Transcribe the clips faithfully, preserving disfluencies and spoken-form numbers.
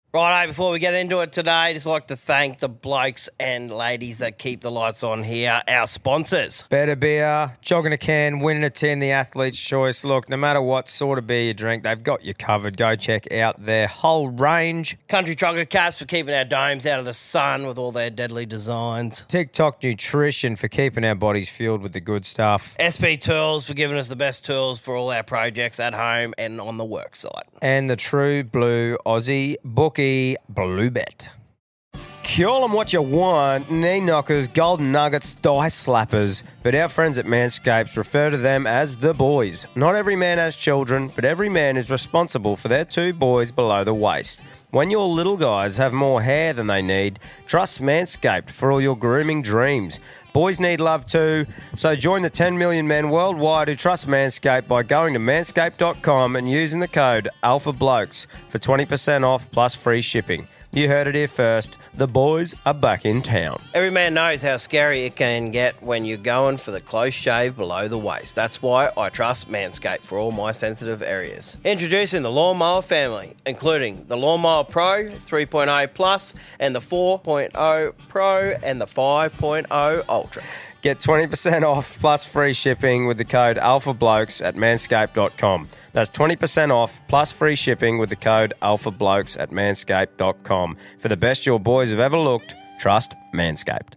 Righto, before we get into it today, I'd just like to thank the blokes and ladies that keep the lights on here, our sponsors. Better beer, jogging a can, winning a tin, the athlete's choice. Look, no matter what sort of beer you drink, they've got you covered. Go check out their whole range. Country Trucker Caps for keeping our domes out of the sun with all their deadly designs. TikTok Nutrition for keeping our bodies fueled with the good stuff. S P Tools for giving us the best tools for all our projects at home and on the work site. And the True Blue Aussie Bookie Blue Bet. Call them what you want, knee knockers, golden nuggets, thigh slappers, but our friends at Manscaped refer to them as the boys. Not every man has children, but every man is responsible for their two boys below the waist. When your little guys have more hair than they need, trust Manscaped for all your grooming dreams. Boys need love too, so join the ten million men worldwide who trust Manscaped by going to manscaped dot com and using the code ALPHABLOKES for twenty percent off plus free shipping. You heard it here first. The boys are back in town. Every man knows how scary it can get when you're going for the close shave below the waist. That's why I trust Manscaped for all my sensitive areas. Introducing the Lawnmower family, including the Lawnmower Pro three point oh Plus and the four point oh Pro and the five point oh Ultra. Get twenty percent off plus free shipping with the code ALPHABLOKES at manscaped dot com. That's twenty percent off plus free shipping with the code ALPHABLOKES at manscaped dot com. For the best your boys have ever looked, trust Manscaped.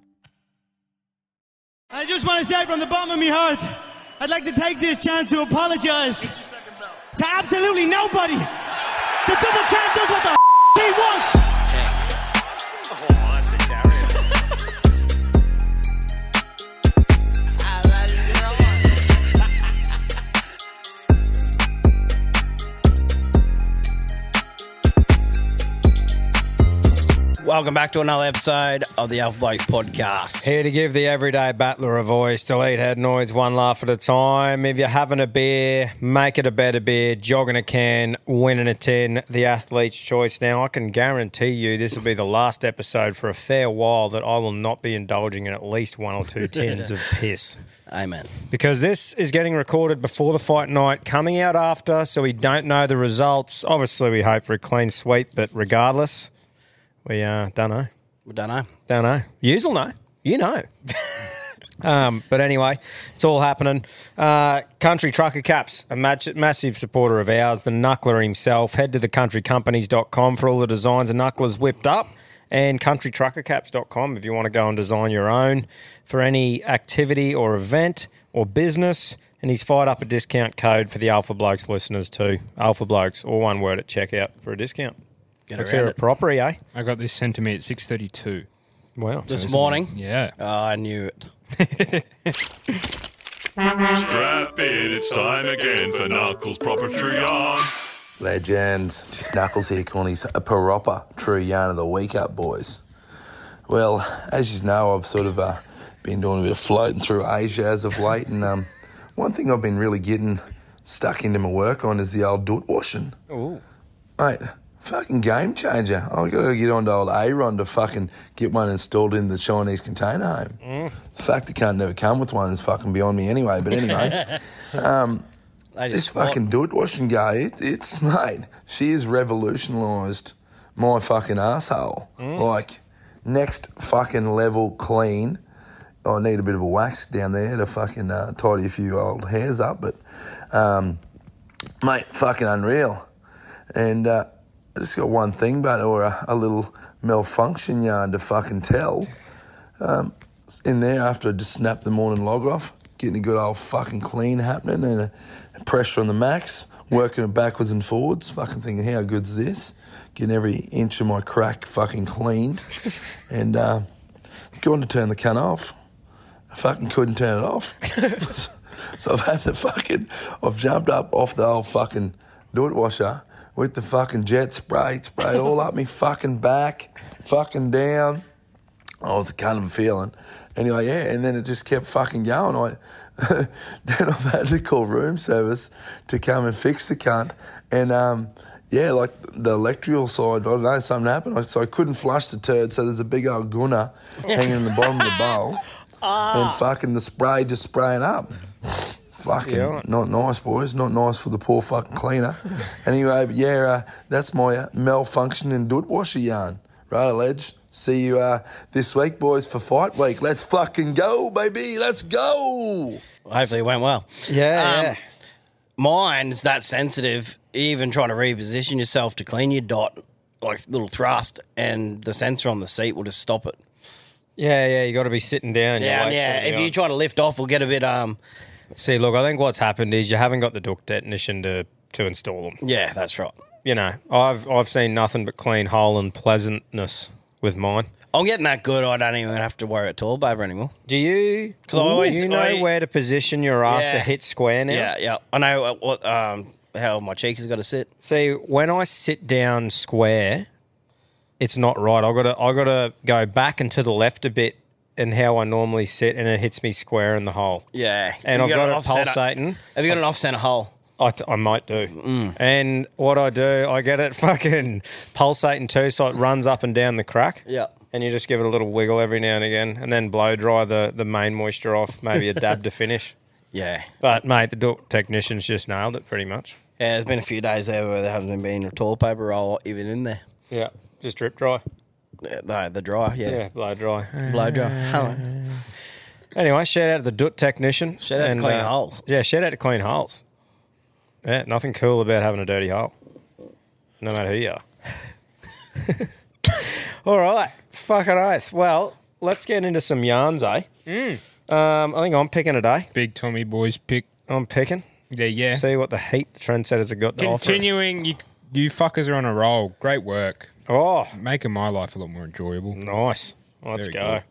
I just want to say from the bottom of my heart, I'd like to take this chance to apologize to absolutely nobody. The double champ does what the f- he wants. Welcome back to another episode of the Alpha Blokes podcast. Here to give the everyday battler a voice. Delete head noise one laugh at a time. If you're having a beer, make it a better beer. Jogging a can, winning a tin. The athlete's choice. Now, I can guarantee you this will be the last episode for a fair while that I will not be indulging in at least one or two tins of piss. Amen. Because this is getting recorded before the fight night, coming out after, so we don't know the results. Obviously, we hope for a clean sweep, but regardless... We uh, don't know. We don't know. Don't know. You'll know. You know. um, but anyway, it's all happening. Uh, Country Trucker Caps, a match- massive supporter of ours, the Knuckler himself. Head to the country companies dot com for all the designs the Knuckler's whipped up, and country trucker caps dot com if you want to go and design your own for any activity or event or business. And he's fired up a discount code for the Alpha Blokes listeners too. Alpha Blokes, all one word at checkout for a discount. Get Let's hear it properly, eh? I got this sent to me at six thirty-two. Wow. This morning? Yeah. Oh, I knew it. Strap in, it's time again for Knuckles Proper True Yarn. Legends. Just Knuckles here, Cornies. A proper true yarn of the week up, boys. Well, as you know, I've sort of uh, been doing a bit of floating through Asia as of late, and um, one thing I've been really getting stuck into my work on is the old doot washing. Ooh. Mate, fucking game changer. I've got to get on to old Aaron to fucking get one installed in the Chinese container home. Mm. The fact it can't never come with one is fucking beyond me anyway, but anyway. um, this fucking doot washing guy, it, it's, mate, she has revolutionised my fucking asshole. Mm. Like, next fucking level clean. I need a bit of a wax down there to fucking uh, tidy a few old hairs up, but, um, mate, fucking unreal. And, uh, I just got one thing, but or a, a little malfunction yarn to fucking tell. Um, in there after I just snapped the morning log off, getting a good old fucking clean happening and a, a pressure on the max, working it backwards and forwards, fucking thinking how good's this, getting every inch of my crack fucking cleaned, and uh, going to turn the cunt off. I fucking couldn't turn it off. So I've had to fucking, I've jumped up off the old fucking doot washer with the fucking jet spray, sprayed all up me fucking back, fucking down. Oh, it was a kind of a feeling. Anyway, yeah, and then it just kept fucking going. I then I've had to call room service to come and fix the cunt. And, um, yeah, like the electrical side, I don't know, something happened. So I couldn't flush the turd, so there's a big old gunner hanging in the bottom of the bowl. Ah. And fucking the spray just spraying up. Fucking Yeah. not nice, boys. Not nice for the poor fucking cleaner. Anyway, but yeah, uh, that's my uh, malfunctioning doot washer yarn. Right, Ledge. See you uh, this week, boys, for fight week. Let's fucking go, baby. Let's go. Hopefully it went well. Yeah, Um, yeah. Mine's that sensitive, even trying to reposition yourself to clean your dot, like little thrust, and the sensor on the seat will just stop it. Yeah, yeah, you got to be sitting down. your Yeah, weight's yeah. gotta be If on. you try to lift off, we'll get a bit, um, See, look, I think what's happened is you haven't got the duct technician to, to install them. yeah, that's right. You know, I've I've seen nothing but clean hole and pleasantness with mine. I'm getting that good, I don't even have to worry at all, paper anymore. Do you? 'Cause I always- Do you know I- where to position your ass Yeah. to hit square now? Yeah, yeah. I know uh, what um how my cheek has got to sit. See, when I sit down square, it's not right. I gotta I gotta go back and to the left a bit, and how I normally sit, and it hits me square in the hole. Yeah. And You I've got an it offset- pulsating. Have you got an off-centre hole? I, th- I might do. Mm. And what I do, I get it fucking pulsating too, so it runs up and down the crack. Yeah. And you just give it a little wiggle every now and again, and then blow dry the, the main moisture off, maybe a dab to finish. Yeah. But, mate, the duct technician's just nailed it pretty much. Yeah, there's been a few days there where there hasn't been a toilet paper roll even in there. Yeah. Just drip dry. Yeah, no, the dryer, yeah. Yeah, blow dry. Blow dry. Hello. Anyway, shout out to the duct technician. Shout out to Clean Holes. Yeah, shout out to Clean Holes. Yeah, nothing cool about having a dirty hole, no matter who you are. All right, fucking oath. Well, let's get into some yarns, eh? Mm. Um, I think I'm picking today. Big Tommy boys pick. I'm picking. Yeah, yeah. See what the heat the trendsetters have got to offer us. Continuing, you, you fuckers are on a roll. Great work. Oh, Making my life a lot more enjoyable. nice. Let's Very go.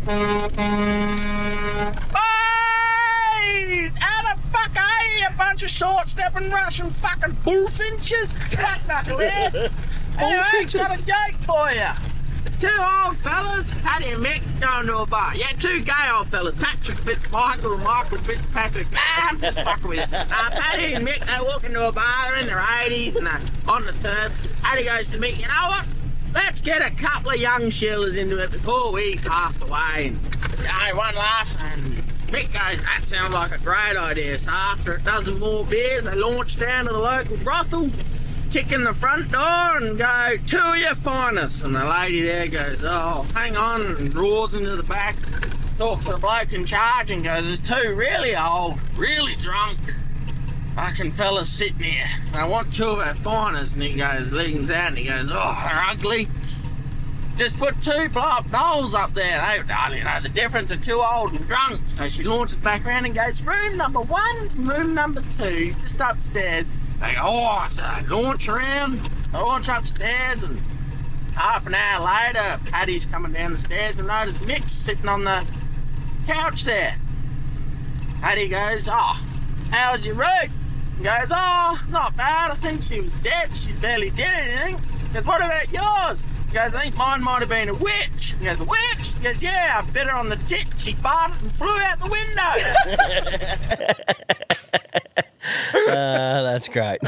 Boys! How the fuck are you, you bunch of short-stepping Russian fucking bullfinches? Slack knucklehead! Anyway, got a joke for you. Two old fellas, Paddy and Mick, going to a bar. Yeah, two gay old fellas, Patrick Fitzmichael and Michael Fitzpatrick. Nah, I'm just fucking with you. Nah, Paddy and Mick, they walk into a bar, they're in their eighties and they're on the turf. Paddy goes to Mick, you know what? Let's get a couple of young shillers into it before we pass away. And, you know, one last one. And Mick goes, that sounds like a great idea. So after a dozen more beers, they launch down to the local brothel, kick in the front door and go, two of your finest. And the lady there goes, oh, hang on, and roars into the back, talks to the bloke in charge and goes, there's two really old, really drunk fucking fellas sitting here. And I want two of our finest. And he goes, leans out and he goes, oh, they're ugly. Just put two blow-up dolls up there. They don't you know the difference of two old and drunk. So she launches back around and goes, room number one, room number two, just upstairs. They go, oh, so they launch around, they launch upstairs, and half an hour later, Paddy's coming down the stairs and notice Mick's sitting on the couch there. Paddy goes, oh, how was your route? He goes, oh, not bad. I think she was dead. She barely did anything. He goes, what about yours? He goes, I think mine might have been a witch. He goes, a witch? He goes, yeah, I bit her on the tit. She farted and flew out the window. Uh, that's great.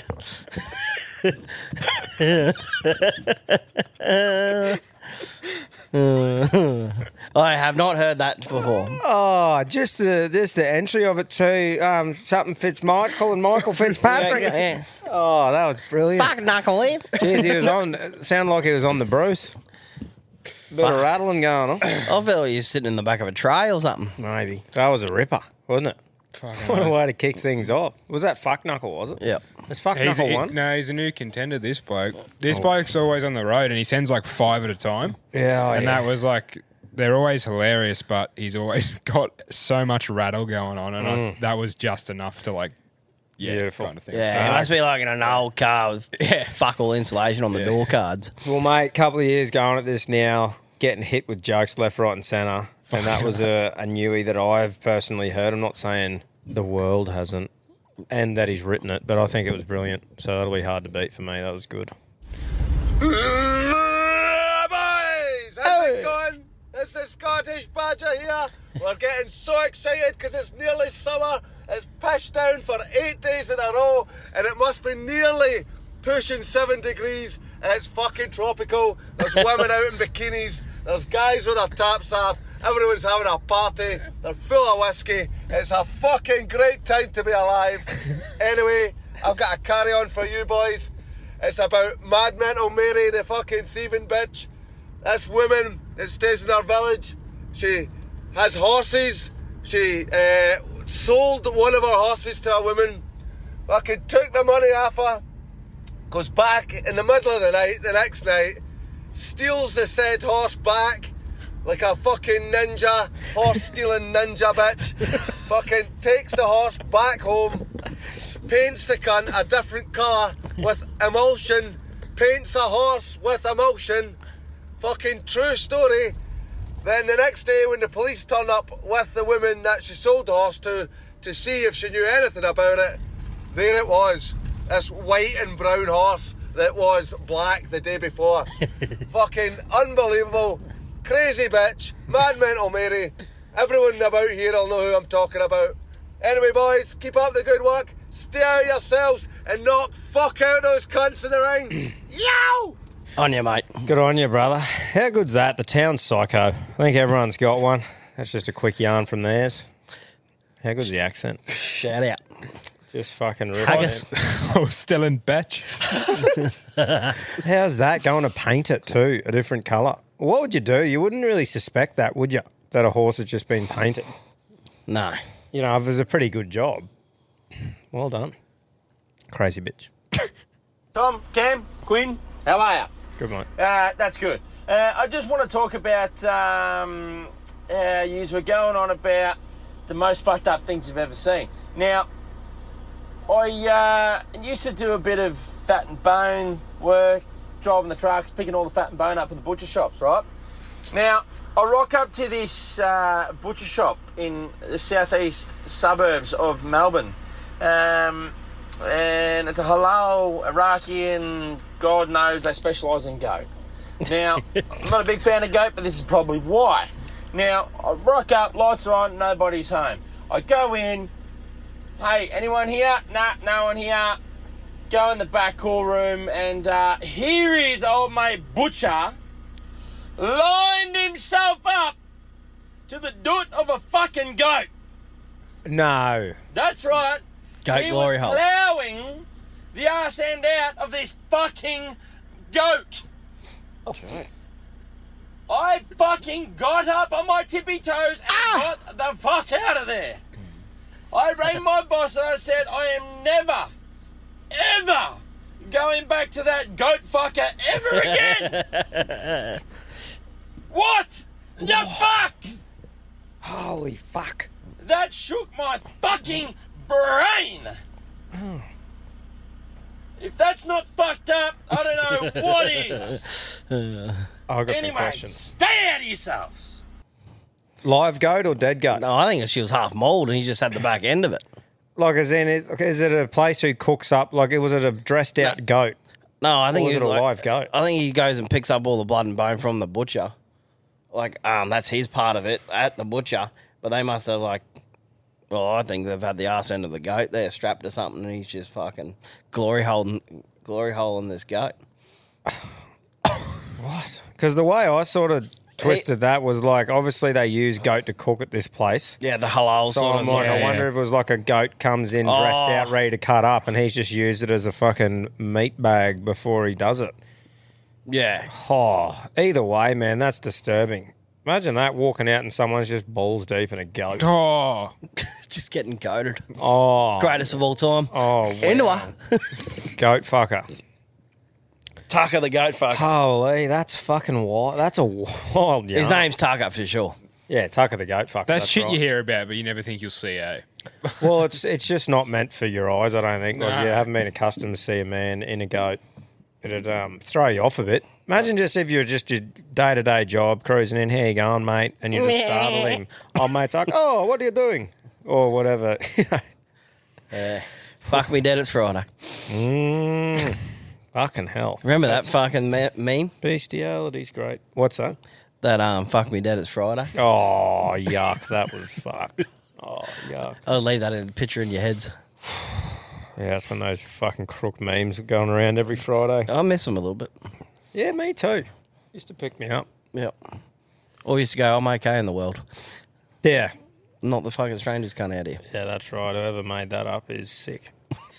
I have not heard that before. Oh, just the just the entry of it too. Um, something Fitzmichael and Michael Fitzpatrick. Yeah, yeah. Oh, that was brilliant. Fuck knucklehead. Jeez, he was on. It sounded like he was on the Bruce. Bit of rattling going on. I feel like you're sitting in the back of a tray or something. Maybe that was a ripper, wasn't it? Fucking What a oath. way to kick things off. Was that fuck knuckle? Was it? Yep. It's fuck He's knuckle a, one. no, he's a new contender, this bloke. This bloke's always on the road and he sends like five at a time. Yeah, oh, and yeah. that was like, they're always hilarious, but he's always got so much rattle going on. And I, that was just enough to like, yeah, Beautiful. kind of thing. Yeah, it must be like in an old car with fuck all insulation on the door cards. Well, mate, couple of years going at this now, getting hit with jokes left, right, and centre, and that was a, a newie that I've personally heard. I'm not saying the world hasn't, and that he's written it, but I think it was brilliant. So that'll be hard to beat for me. That was good. Boys, how's it going? It's the Scottish Badger here. We're getting so excited because it's nearly summer. It's pitched down for eight days in a row, and it must be nearly pushing seven degrees. It's fucking tropical. There's women out in bikinis. There's guys with their tops off. Everyone's having a party. They're full of whiskey. It's a fucking great time to be alive. Anyway, I've got a carry on for you boys. It's about Mad Mental Mary, the fucking thieving bitch. This woman that stays in our village, she has horses. She uh, sold one of her horses to a woman, fucking took the money off her, goes back in the middle of the night, the next night, steals the said horse back like a fucking ninja, horse stealing ninja bitch, fucking takes the horse back home, paints the cunt a different colour with emulsion, paints a horse with emulsion, fucking true story. Then the next day when the police turn up with the woman that she sold the horse to, to see if she knew anything about it, there it was, this white and brown horse that was black the day before. Fucking unbelievable, crazy bitch, Mad Mental Mary. Everyone about here will know who I'm talking about. Anyway boys, keep up the good work, stay out yourselves and knock fuck out those cunts in the ring. Yow! On you, mate. Good on you, brother. How good's that? The town's psycho. I think everyone's got one. That's just a quick yarn from theirs. How good's the accent? Shout out. Just fucking rip Haggis. it. Oh, still in batch. How's that going to paint it too, a different colour? What would you do? You wouldn't really suspect that, would you? That a horse has just been painted. No. You know, it was a pretty good job. Well done. Crazy bitch. Tom, Cam, Quinn, how are you? Good mate. Uh, that's good. Uh, I just want to talk about, um, uh, you were going on about the most fucked up things you've ever seen. Now, I uh, used to do a bit of fat and bone work, driving the trucks, picking all the fat and bone up for the butcher shops, right? Now, I rock up to this uh, butcher shop in the southeast suburbs of Melbourne. Um, and it's a halal Iraqi, and God knows they specialise in goat. Now, I'm not a big fan of goat, but this is probably why. Now, I rock up, lights are on, nobody's home. I go in, hey, anyone here? Nah, no one here. Go in the back call room, and uh, here is old mate Butcher lined himself up to the doot of a fucking goat. No. That's right. Goat he glory was hole. ploughing the arse end out of this fucking goat. Oh, right. I fucking got up on my tippy toes and Ah! got the fuck out of there. I rang my boss and I said, I am never, ever going back to that goat fucker ever again. What the fuck? Holy fuck. That shook my fucking brain. If that's not fucked up, I don't know what is. I've got Anyway, some questions. stay out of yourselves. Live goat or dead goat? No, I think she was half mauled and he just had the back end of it. Like, as in, is, is it a place who cooks up, like, was it a dressed out No. goat? No, I think Or he was was it a like, live goat? I think he goes and picks up all the blood and bone from the butcher. Like, um, that's his part of it at the butcher. But they must have, like, well, I think they've had the arse end of the goat there strapped to something, and he's just fucking glory holding, glory holding this goat. What? Because the way I sort of twisted that was like, obviously they use goat to cook at this place. Yeah, the halal So sort I'm of. like, yeah, I wonder yeah. if it was like a goat comes in dressed Oh. out, ready to cut up, and he's just used it as a fucking meat bag before he does it. Yeah. Oh, either way, man, that's disturbing. Imagine that, walking out and someone's just balls deep in a goat. Oh, Just getting goated. Oh, Greatest of all time. oh, wow. Anyway. Goat fucker. Tucker the goat fucker. Holy, that's fucking wild. That's a wild yarn. His name's Tucker for sure. Yeah, Tucker the goat fucker. that's, That's shit right. you hear about, but you never think you'll see, eh? Well, it's it's just not meant for your eyes, I don't think. Like, Nah. you haven't been accustomed to see a man in a goat. It'd um, throw you off a bit. Imagine just if you're just your day-to-day job, cruising in, how you going, mate? And you just startle him. Oh, mate's like, oh, what are you doing? Or whatever. Yeah. Fuck me dead, it's Friday. mm, fucking hell. Remember that fucking me- meme? Bestiality's great. What's that? That, um, fuck me dead, it's Friday? Oh, yuck. That was fucked. Oh, yuck. I'll leave that in picture in your heads. Yeah, that's when those fucking crook memes were going around every Friday. I miss them a little bit. Yeah, me too. Used to pick me up. Yep. Or used to go, I'm okay in the world. Yeah. Not the fucking strangers cunt out here. Yeah, that's right. Whoever made that up is sick.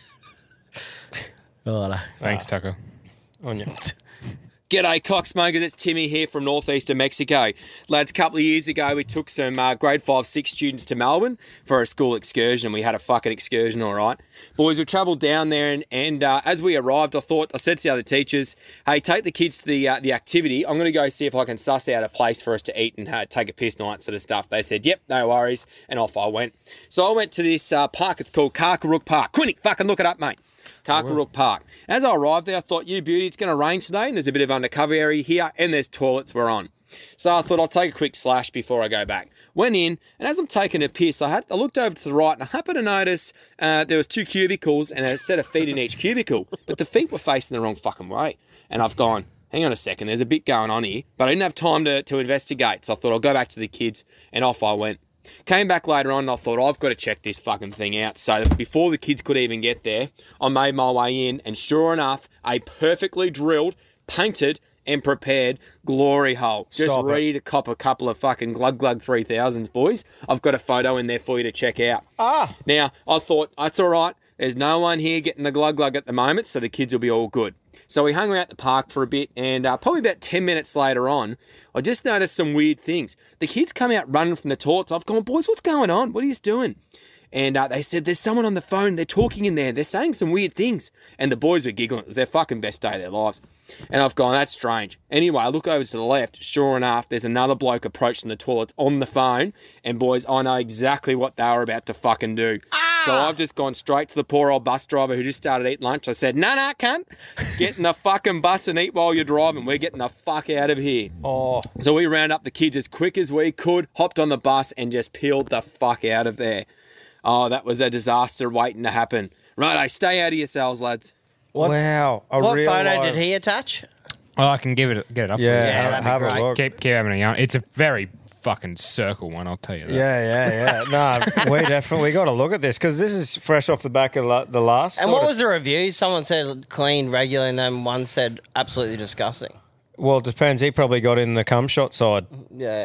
Righto. Thanks, Tucker. On you. G'day, cocksmokers. It's Timmy here from northeastern Mexico. Lads, a couple of years ago, we took some uh, grade five, six students to Melbourne for a school excursion. We had a fucking excursion, all right. Boys, we travelled down there, and, and uh, as we arrived, I thought, I said to the other teachers, hey, take the kids to the uh, the activity. I'm going to go see if I can suss out a place for us to eat and uh, take a piss and all that sort of stuff. They said, yep, no worries, and off I went. So I went to this uh, park. It's called Karkarook Park. Quinny, fucking look it up, mate. Karkarook Park. As I arrived there, I thought, you beauty, it's going to rain today, and there's a bit of undercover area here, and there's toilets we're on. So I thought I'll take a quick slash before I go back. Went in, and as I'm taking a piss, I had I looked over to the right, and I happened to notice uh, there was two cubicles and a set of feet in each cubicle, but the feet were facing the wrong fucking way. And I've gone, hang on a second, there's a bit going on here, but I didn't have time to, to investigate, so I thought I'll go back to the kids, and off I went. Came back later on and I thought, I've got to check this fucking thing out. So before the kids could even get there, I made my way in, and sure enough, a perfectly drilled, painted and prepared glory hole. Just Stop ready it. to cop a couple of fucking Glug Glug three thousands, boys. I've got a photo in there for you to check out. Ah. Now, I thought, that's all right. There's no one here getting the Glug Glug at the moment, so the kids will be all good. So we hung around the park for a bit, and uh, probably about ten minutes later on, I just noticed some weird things. The kids come out running from the toilets. I've gone, boys, what's going on? What are you doing? And uh, they said, there's someone on the phone. They're talking in there. They're saying some weird things. And the boys were giggling. It was their fucking best day of their lives. And I've gone, that's strange. Anyway, I look over to the left. Sure enough, there's another bloke approaching the toilets on the phone. And boys, I know exactly what they were about to fucking do. Ah! So I've just gone straight to the poor old bus driver who just started eating lunch. I said, no, no, cunt. Get in the fucking bus and eat while you're driving. We're getting the fuck out of here. Oh. So we round up the kids as quick as we could, hopped on the bus and just peeled the fuck out of there. Oh, that was a disaster waiting to happen. Righto, stay out of yourselves, lads. What's- Wow. A What real photo live- did he attach? Oh, I can give it get it up. Yeah, for you. Yeah, have, that'd be have great. a look. Keep, keep having a yarn. It's a very fucking circle one, I'll tell you that. Yeah, yeah, yeah. No, we definitely got to look at this because this is fresh off the back of la- the last. And sort what of- was the review? Someone said clean, regular, and then one said absolutely disgusting. Well, it depends. He probably got in the cum shot side. Yeah.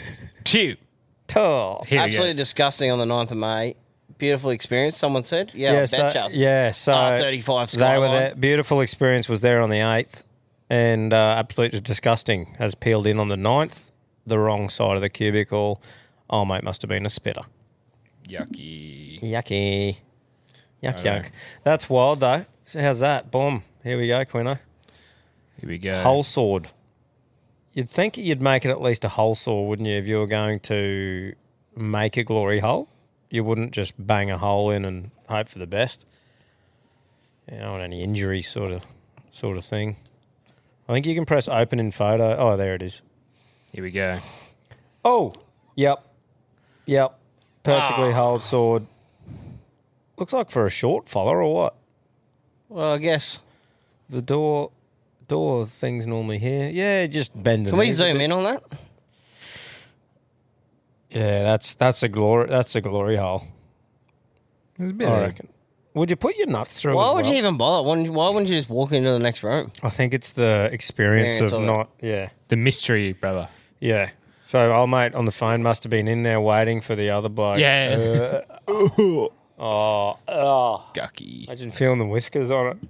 Two. Oh. Here absolutely we go. disgusting on the ninth of May. Beautiful experience, someone said. Yeah, Yeah, yeah so, betcha. yeah, so Oh, thirty-five they were Skyline. there. Beautiful experience was there on the eighth, and uh, absolutely disgusting has peeled in on the ninth, the wrong side of the cubicle. Oh, mate, must have been a spitter. Yucky. Yucky. Yuck, Righto. yuck. That's wild, though. So how's that? Boom. Here we go, Quino. Here we go. Whole sword. You'd think you'd make it at least a whole sword, wouldn't you, if you were going to make a glory hole? You wouldn't just bang a hole in and hope for the best. You don't want any injury sort of sort of thing. I think you can press open in photo. Oh, there it is. Here we go. Oh, yep. Yep. Perfectly Ah. holed sword. Looks like for a short fella or what? Well, I guess. The door door thing's normally here. Yeah, just bend the Can we knees a zoom bit. in on that? Yeah, that's that's a glory that's a glory hole. There's a bit I of- reckon. Would you put your nuts through? Why as would well? you even bother? Why wouldn't, why wouldn't you just walk into the next room? I think it's the experience Experience of of it. not. Yeah, the mystery, brother. yeah. So old mate on the phone must have been in there waiting for the other bloke. Yeah. Uh, oh, oh. Gucky. Imagine feeling the whiskers on it.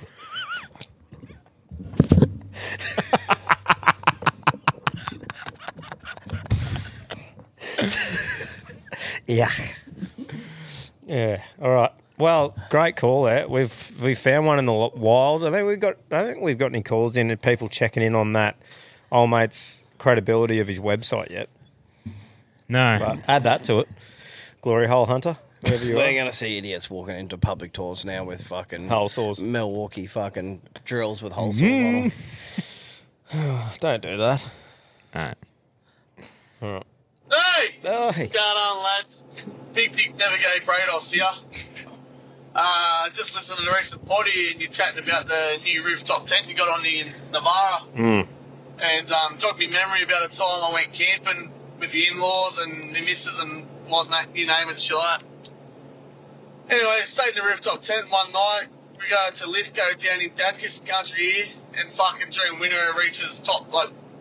Yeah. Yeah. All right. Well, great call there. We've we found one in the lo- wild. I think we've got. I think we've got any calls in and people checking in on that old mate's credibility of his website yet. No. But add that to it. Glory hole hunter. Wherever you We're are. going to see idiots walking into public tours now with fucking Hole saws. Milwaukee fucking drills with hole saws on them. Don't do that. All right. All right. Hey! Oh, What's hey. going on, lads? Big Dick Navigate Brados here. Uh, just listening to the recent potty and you're chatting about the new rooftop tent you got on in Navarra. Mm. And um, jogged me memory about a time I went camping with the in-laws and the missus and whatnot, you name it, shit like that. Anyway, stayed in the rooftop tent one night. We go to Lithgow down in Dadkiss country here, and fucking during winter it reaches top, like,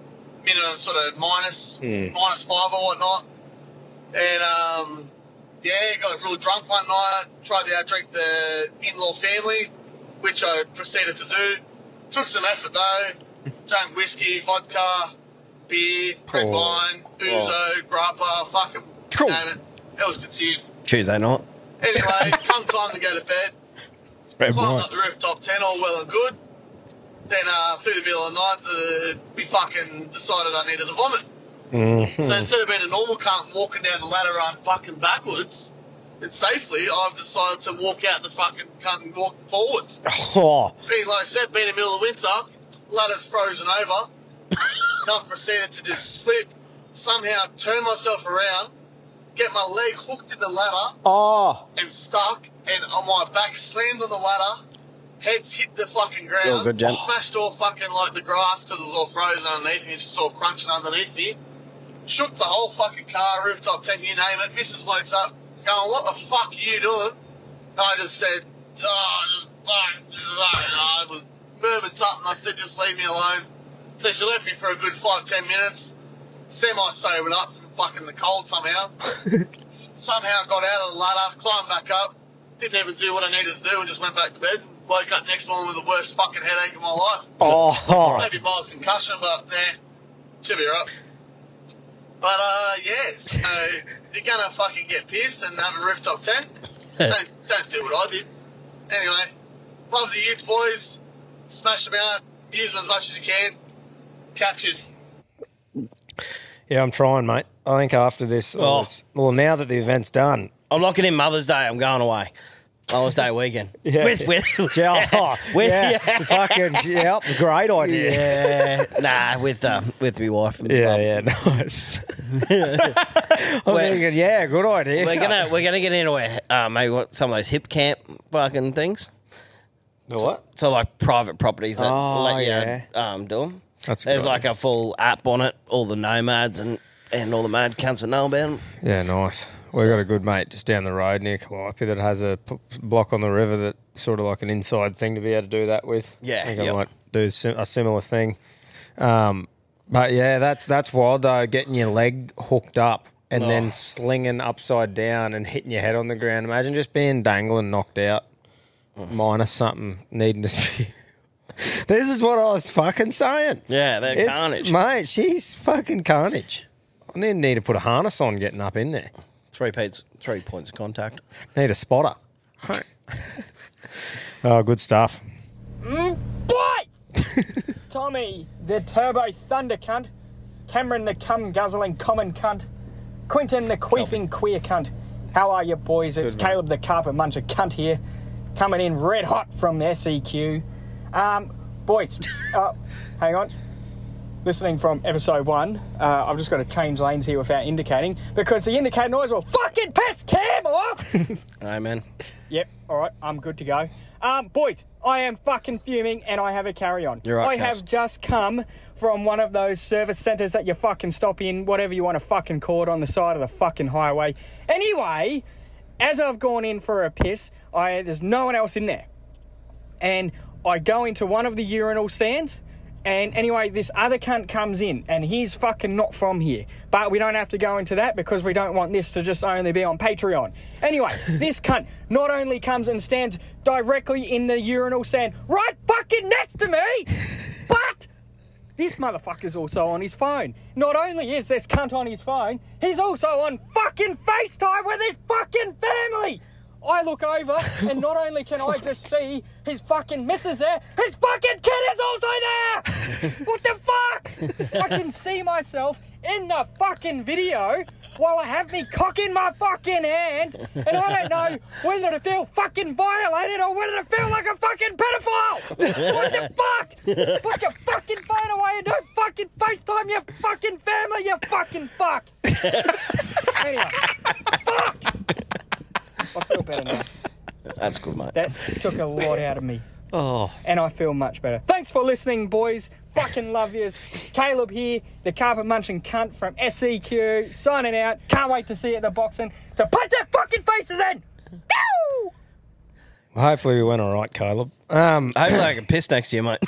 minimum sort of minus, Mm. minus five or whatnot. And, um, yeah, got real drunk one night, tried to outdrink the in-law family, which I proceeded to do. Took some effort though, drank whiskey, vodka, beer, red Oh. wine, ouzo, grappa, fucking Cool. name it. It was consumed. Tuesday night. Anyway, come time to go to bed. Red Climbed wine. up the rooftop ten, all well and good. Then uh, through the middle of the night, the, we fucking decided I needed to vomit. Mm-hmm. So instead of being a normal cunt walking down the ladder and fucking backwards, and safely, I've decided to walk out the fucking cunt and walk forwards. Oh. Being like I said, being in the middle of winter, ladder's frozen over. I proceeded to just slip, somehow turn myself around, get my leg hooked in the ladder, Oh. and stuck, and on my back slammed on the ladder, heads hit the fucking ground, You're good, gent. smashed all fucking like the grass because it was all frozen underneath me, it's just all crunching underneath me, shook the whole fucking car, rooftop tent, you name it. Missus wakes up, going, what the fuck are you doing? And I just said, oh, just fuck, just fuck. And I was murmured something, I said, just leave me alone. So she left me for a good five, ten minutes, semi-sobered up from fucking the cold somehow. Somehow got out of the ladder, climbed back up, didn't even do what I needed to do and just went back to bed. Woke up next morning with the worst fucking headache of my life. Oh. Maybe mild concussion, but nah, should be right. But uh, yeah, so if you're gonna fucking get pissed and have a rooftop tent, don't, don't do what I did. Anyway, love the youth boys, smash them out, use them as much as you can. Catches. Yeah, I'm trying, mate. I think after this, Oh. well, now that the event's done, I'm locking in Mother's Day. I'm going away. Mother's Day weekend. Yeah. With, with, Yeah, with, yeah, fucking, yeah, great idea. Yeah. Nah, with, uh, with my wife. And Yeah, bub. yeah, nice. I'm We're- thinking, yeah, good idea. We're gonna we're gonna get into a, uh, maybe what, some of those hip camp fucking things. The what? So like private properties that Oh, let you yeah. um, do them. That's There's good. like a full app on it. All the nomads and, and all the mad cunts that know about them. Yeah, nice. We've got a good mate just down the road near Calliope that has a p- block on the river that's sort of like an inside thing to be able to do that with. Yeah, I think I yep. might do sim- a similar thing. Um, but yeah, that's that's wild though, getting your leg hooked up and Oh. then slinging upside down and hitting your head on the ground. Imagine just being dangling, knocked out, minus something needing to be. This is what I was fucking saying. Yeah, they're It's- carnage. Mate, she's fucking carnage. I need, need to put a harness on getting up in there. Three points, three points of contact. Need a spotter. Oh, good stuff. Mm, boy! Tommy, the turbo thunder cunt. Cameron, the cum guzzling common cunt. Quinton, the queefing queer cunt. How are you, boys? It's Good, mate. Caleb, the carpet muncher cunt here, coming in red hot from S E Q. Um, boys, uh, hang on. Listening from episode one, uh, I've just got to change lanes here without indicating because the indicator noise will fucking piss Cam off. Amen. Yep, all right, I'm good to go. Um, boys, I am fucking fuming and I have a carry-on. You're right, I Cass. have just come from one of those service centres that you fucking stop in, whatever you want to fucking call it, on the side of the fucking highway. Anyway, as I've gone in for a piss, I there's no one else in there. And I go into one of the urinal stands, and anyway, this other cunt comes in, and he's fucking not from here. But we don't have to go into that because we don't want this to just only be on Patreon. Anyway, this cunt not only comes and stands directly in the urinal stand right fucking next to me, but this motherfucker's also on his phone. Not only is this cunt on his phone, he's also on fucking FaceTime with his fucking family. I look over, and not only can I just see his fucking missus there, his fucking kid is also there! What the fuck? I can see myself in the fucking video while I have me cock in my fucking hand, and I don't know whether to feel fucking violated or whether to feel like a fucking pedophile! What the fuck? Put your fucking phone away and don't fucking FaceTime your fucking family, you fucking fuck! Anyway, fuck! I feel better now. That's good, mate. That took a lot out of me. Oh. And I feel much better. Thanks for listening, boys. Fucking love yous. Caleb here, the carpet munching cunt from S E Q, signing out. Can't wait to see you at the boxing to punch their fucking faces in! Pew! Well, hopefully we went all right, Caleb. Um, Hopefully I can piss next to you, mate.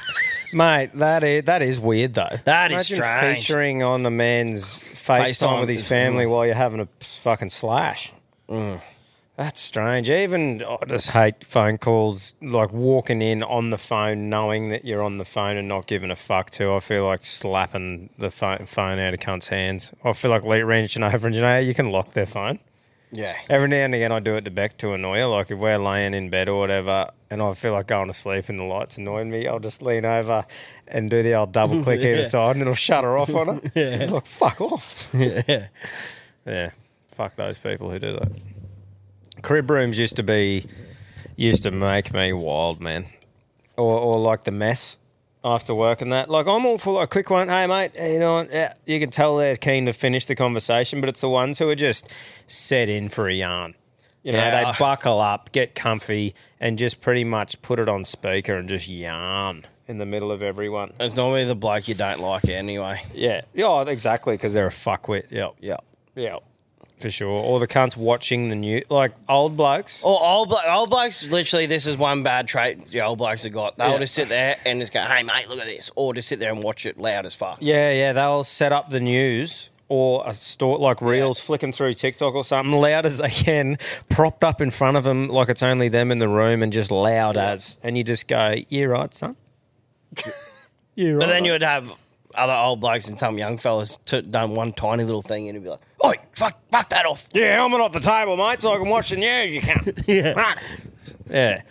Mate, that is, that is weird, though. That is Imagine strange. featuring on the man's FaceTime, FaceTime with his is- family mm. while you're having a fucking slash. Mm. That's strange. Even, I just hate phone calls, like walking in on the phone knowing that you're on the phone and not giving a fuck to. I feel like slapping the phone, phone out of cunt's hands. I feel like reaching over and, you know, you can lock their phone. Yeah. Every now and again I do it to Beck to annoy her. Like if we're laying in bed or whatever and I feel like going to sleep and the light's annoying me, I'll just lean over and do the old double click either Yeah. side and it'll shut her off on her. Yeah. Like, fuck off. Yeah. Yeah. Fuck those people who do that. Crib rooms used to be, used to make me wild, man. Or, or like the mess after work and that. Like, I'm all for like, a quick one. Hey, mate, you know what? Yeah, you can tell they're keen to finish the conversation, but it's the ones who are just set in for a yarn. You know, Yeah. they buckle up, get comfy, and just pretty much put it on speaker and just yarn in the middle of everyone. It's normally the bloke you don't like anyway. Yeah. Yeah, exactly, because they're a fuckwit. Yep. Yep. Yep. For sure. Or the cunts watching the news. Like, old blokes. Or old, blo- old blokes, literally, this is one bad trait the old blokes have got. They'll Yeah. just sit there and just go, hey, mate, look at this. Or just sit there and watch it loud as fuck. Yeah, yeah, they'll set up the news or a store like reels flicking through TikTok or something loud as they can, propped up in front of them like it's only them in the room and just loud as. And you just go, yeah, right, son. yeah, right. But then you would have other old blokes and some young fellas t- done one tiny little thing and it'd be like, oi, fuck, fuck that off. Yeah, helmet off the table, mate, so I can watch the news, you can. Yeah. Yeah.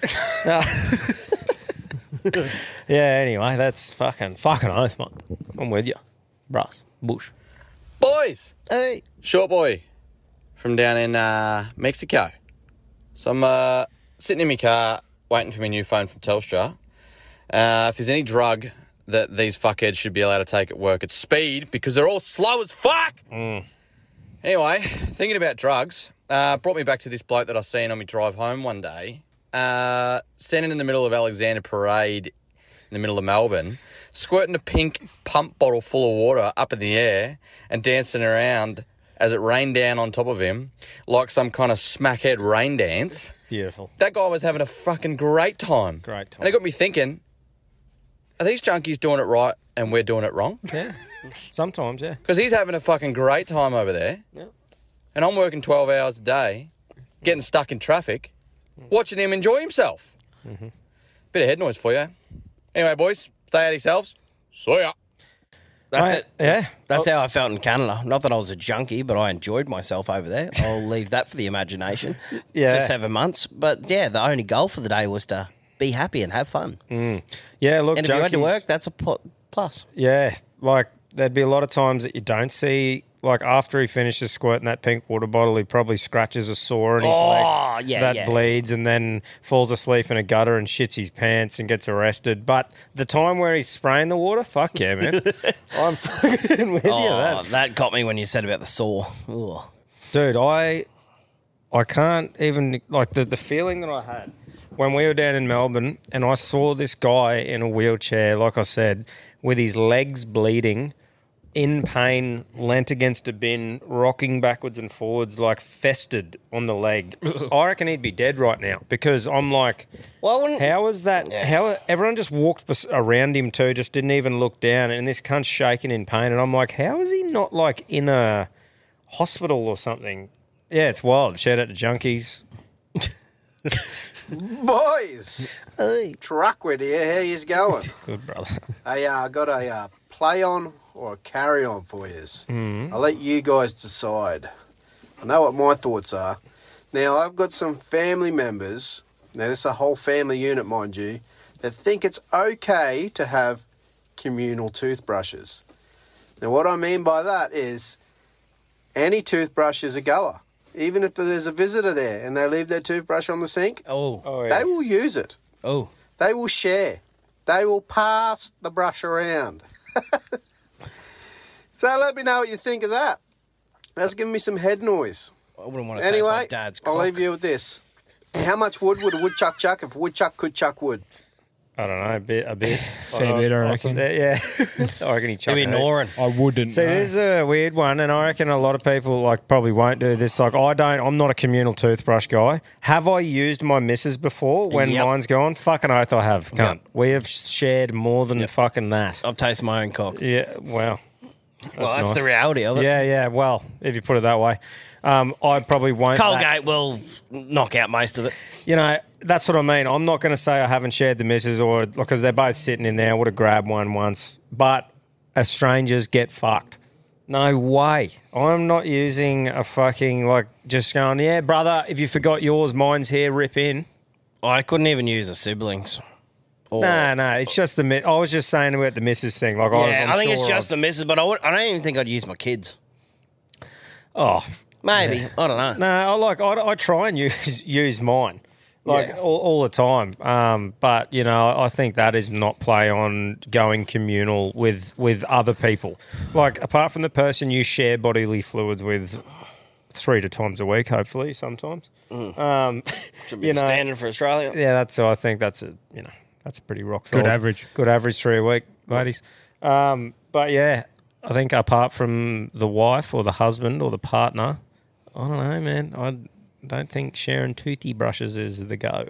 yeah, anyway, that's fucking, fucking oath, mate. I'm with you. Russ, Bush. Boys, Hey. short boy from down in uh, Mexico. So I'm uh, sitting in my car waiting for my new phone from Telstra. Uh, if there's any drug that these fuckheads should be allowed to take at work, it's speed because they're all slow as fuck. Mm. Anyway, thinking about drugs, uh, brought me back to this bloke that I seen on my drive home one day, uh, standing in the middle of Alexander Parade in the middle of Melbourne, squirting a pink pump bottle full of water up in the air and dancing around as it rained down on top of him like some kind of smackhead rain dance. Beautiful. That guy was having a fucking great time. Great time. And it got me thinking, are these junkies doing it right and we're doing it wrong? Yeah. Sometimes, yeah. Because he's having a fucking great time over there. Yeah. And I'm working twelve hours a day, getting stuck in traffic, watching him enjoy himself. Mm-hmm. Bit of head noise for you. Anyway, boys, stay out of yourselves. See ya. That's Mate, it. yeah. That's how I felt in Canada. Not that I was a junkie, but I enjoyed myself over there. I'll leave that for the imagination Yeah. for seven months. But yeah, the only goal for the day was to be happy and have fun. Mm. Yeah, look, And if you had to junkies- work, that's a pl- plus. Yeah, like there'd be a lot of times that you don't see. Like after he finishes squirting that pink water bottle, he probably scratches a sore in his Oh, leg yeah, that yeah. bleeds, and then falls asleep in a gutter and shits his pants and gets arrested. But the time where he's spraying the water, fuck yeah, man, I'm fucking with you. Oh, That. that got me when you said about the sore. Ugh. Dude, I I can't even like the the feeling that I had when we were down in Melbourne and I saw this guy in a wheelchair, like I said, with his legs bleeding, in pain, leant against a bin, rocking backwards and forwards, like festered on the leg. I reckon he'd be dead right now because I'm like, well, I how is that? Yeah. How everyone just walked bes- around him too, just didn't even look down, and this cunt's shaking in pain, and I'm like, how is he not like in a hospital or something? Yeah, it's wild. Shout out to junkies. Boys, Hey. Truckwood here. How yous going? Good brother. I uh, got a uh, play on or a carry on for yous. Mm. I'll let you guys decide. I know what my thoughts are. Now, I've got some family members, now this is a whole family unit, mind you, that think it's okay to have communal toothbrushes. Now, what I mean by that is any toothbrush is a goer. Even if there's a visitor there and they leave their toothbrush on the sink, Oh. Oh, yeah. they will use it. Oh. They will share. They will pass the brush around. So let me know what you think of that. That's giving me some head noise. I wouldn't want to taste my Anyway, dad's I'll cock. leave you with this. How much wood would a woodchuck chuck if a woodchuck could chuck wood? I don't know, a bit, a bit. Fair bit, I reckon. thought- yeah, I reckon he chucked Maybe it. Norin. I wouldn't. See, no. this is a weird one, and I reckon a lot of people like probably won't do this. Like, I don't. I'm not a communal toothbrush guy. Have I used my missus before when Yep. mine's gone? Fucking oath, I have. Cunt. Yep. We have shared more than fucking that. I've tasted my own cock. Yeah. Well. well, that's nice. the reality of it. Yeah, yeah. Well, if you put it that way, um, I probably won't. Colgate will knock out most of it. You know, that's what I mean. I'm not going to say I haven't shared the missus or because they're both sitting in there. I would have grabbed one once, but as strangers get fucked. No way. I'm not using a fucking like just going. Yeah, brother. If you forgot yours, mine's here. Rip in. I couldn't even use the siblings. Or, No, no. It's just the. mi- I was just saying about the missus thing. Like, yeah, I'm I think sure it's just I've- the missus, but I, would, I don't even think I'd use my kids. Oh, Maybe. yeah. I don't know. No, I like. I, I try and use use mine. Like Yeah. all, all the time, um, but you know, I think that is not play on going communal with with other people. Like apart from the person you share bodily fluids with three to times a week, hopefully sometimes. Mm. Um, Should be you the know, standard for Australia. yeah, that's. I think that's a you know that's pretty rock solid. Good average. Good average three a week, ladies. Um, but yeah, I think apart from the wife or the husband or the partner, I don't know, man. I don't think sharing toothy brushes is the go.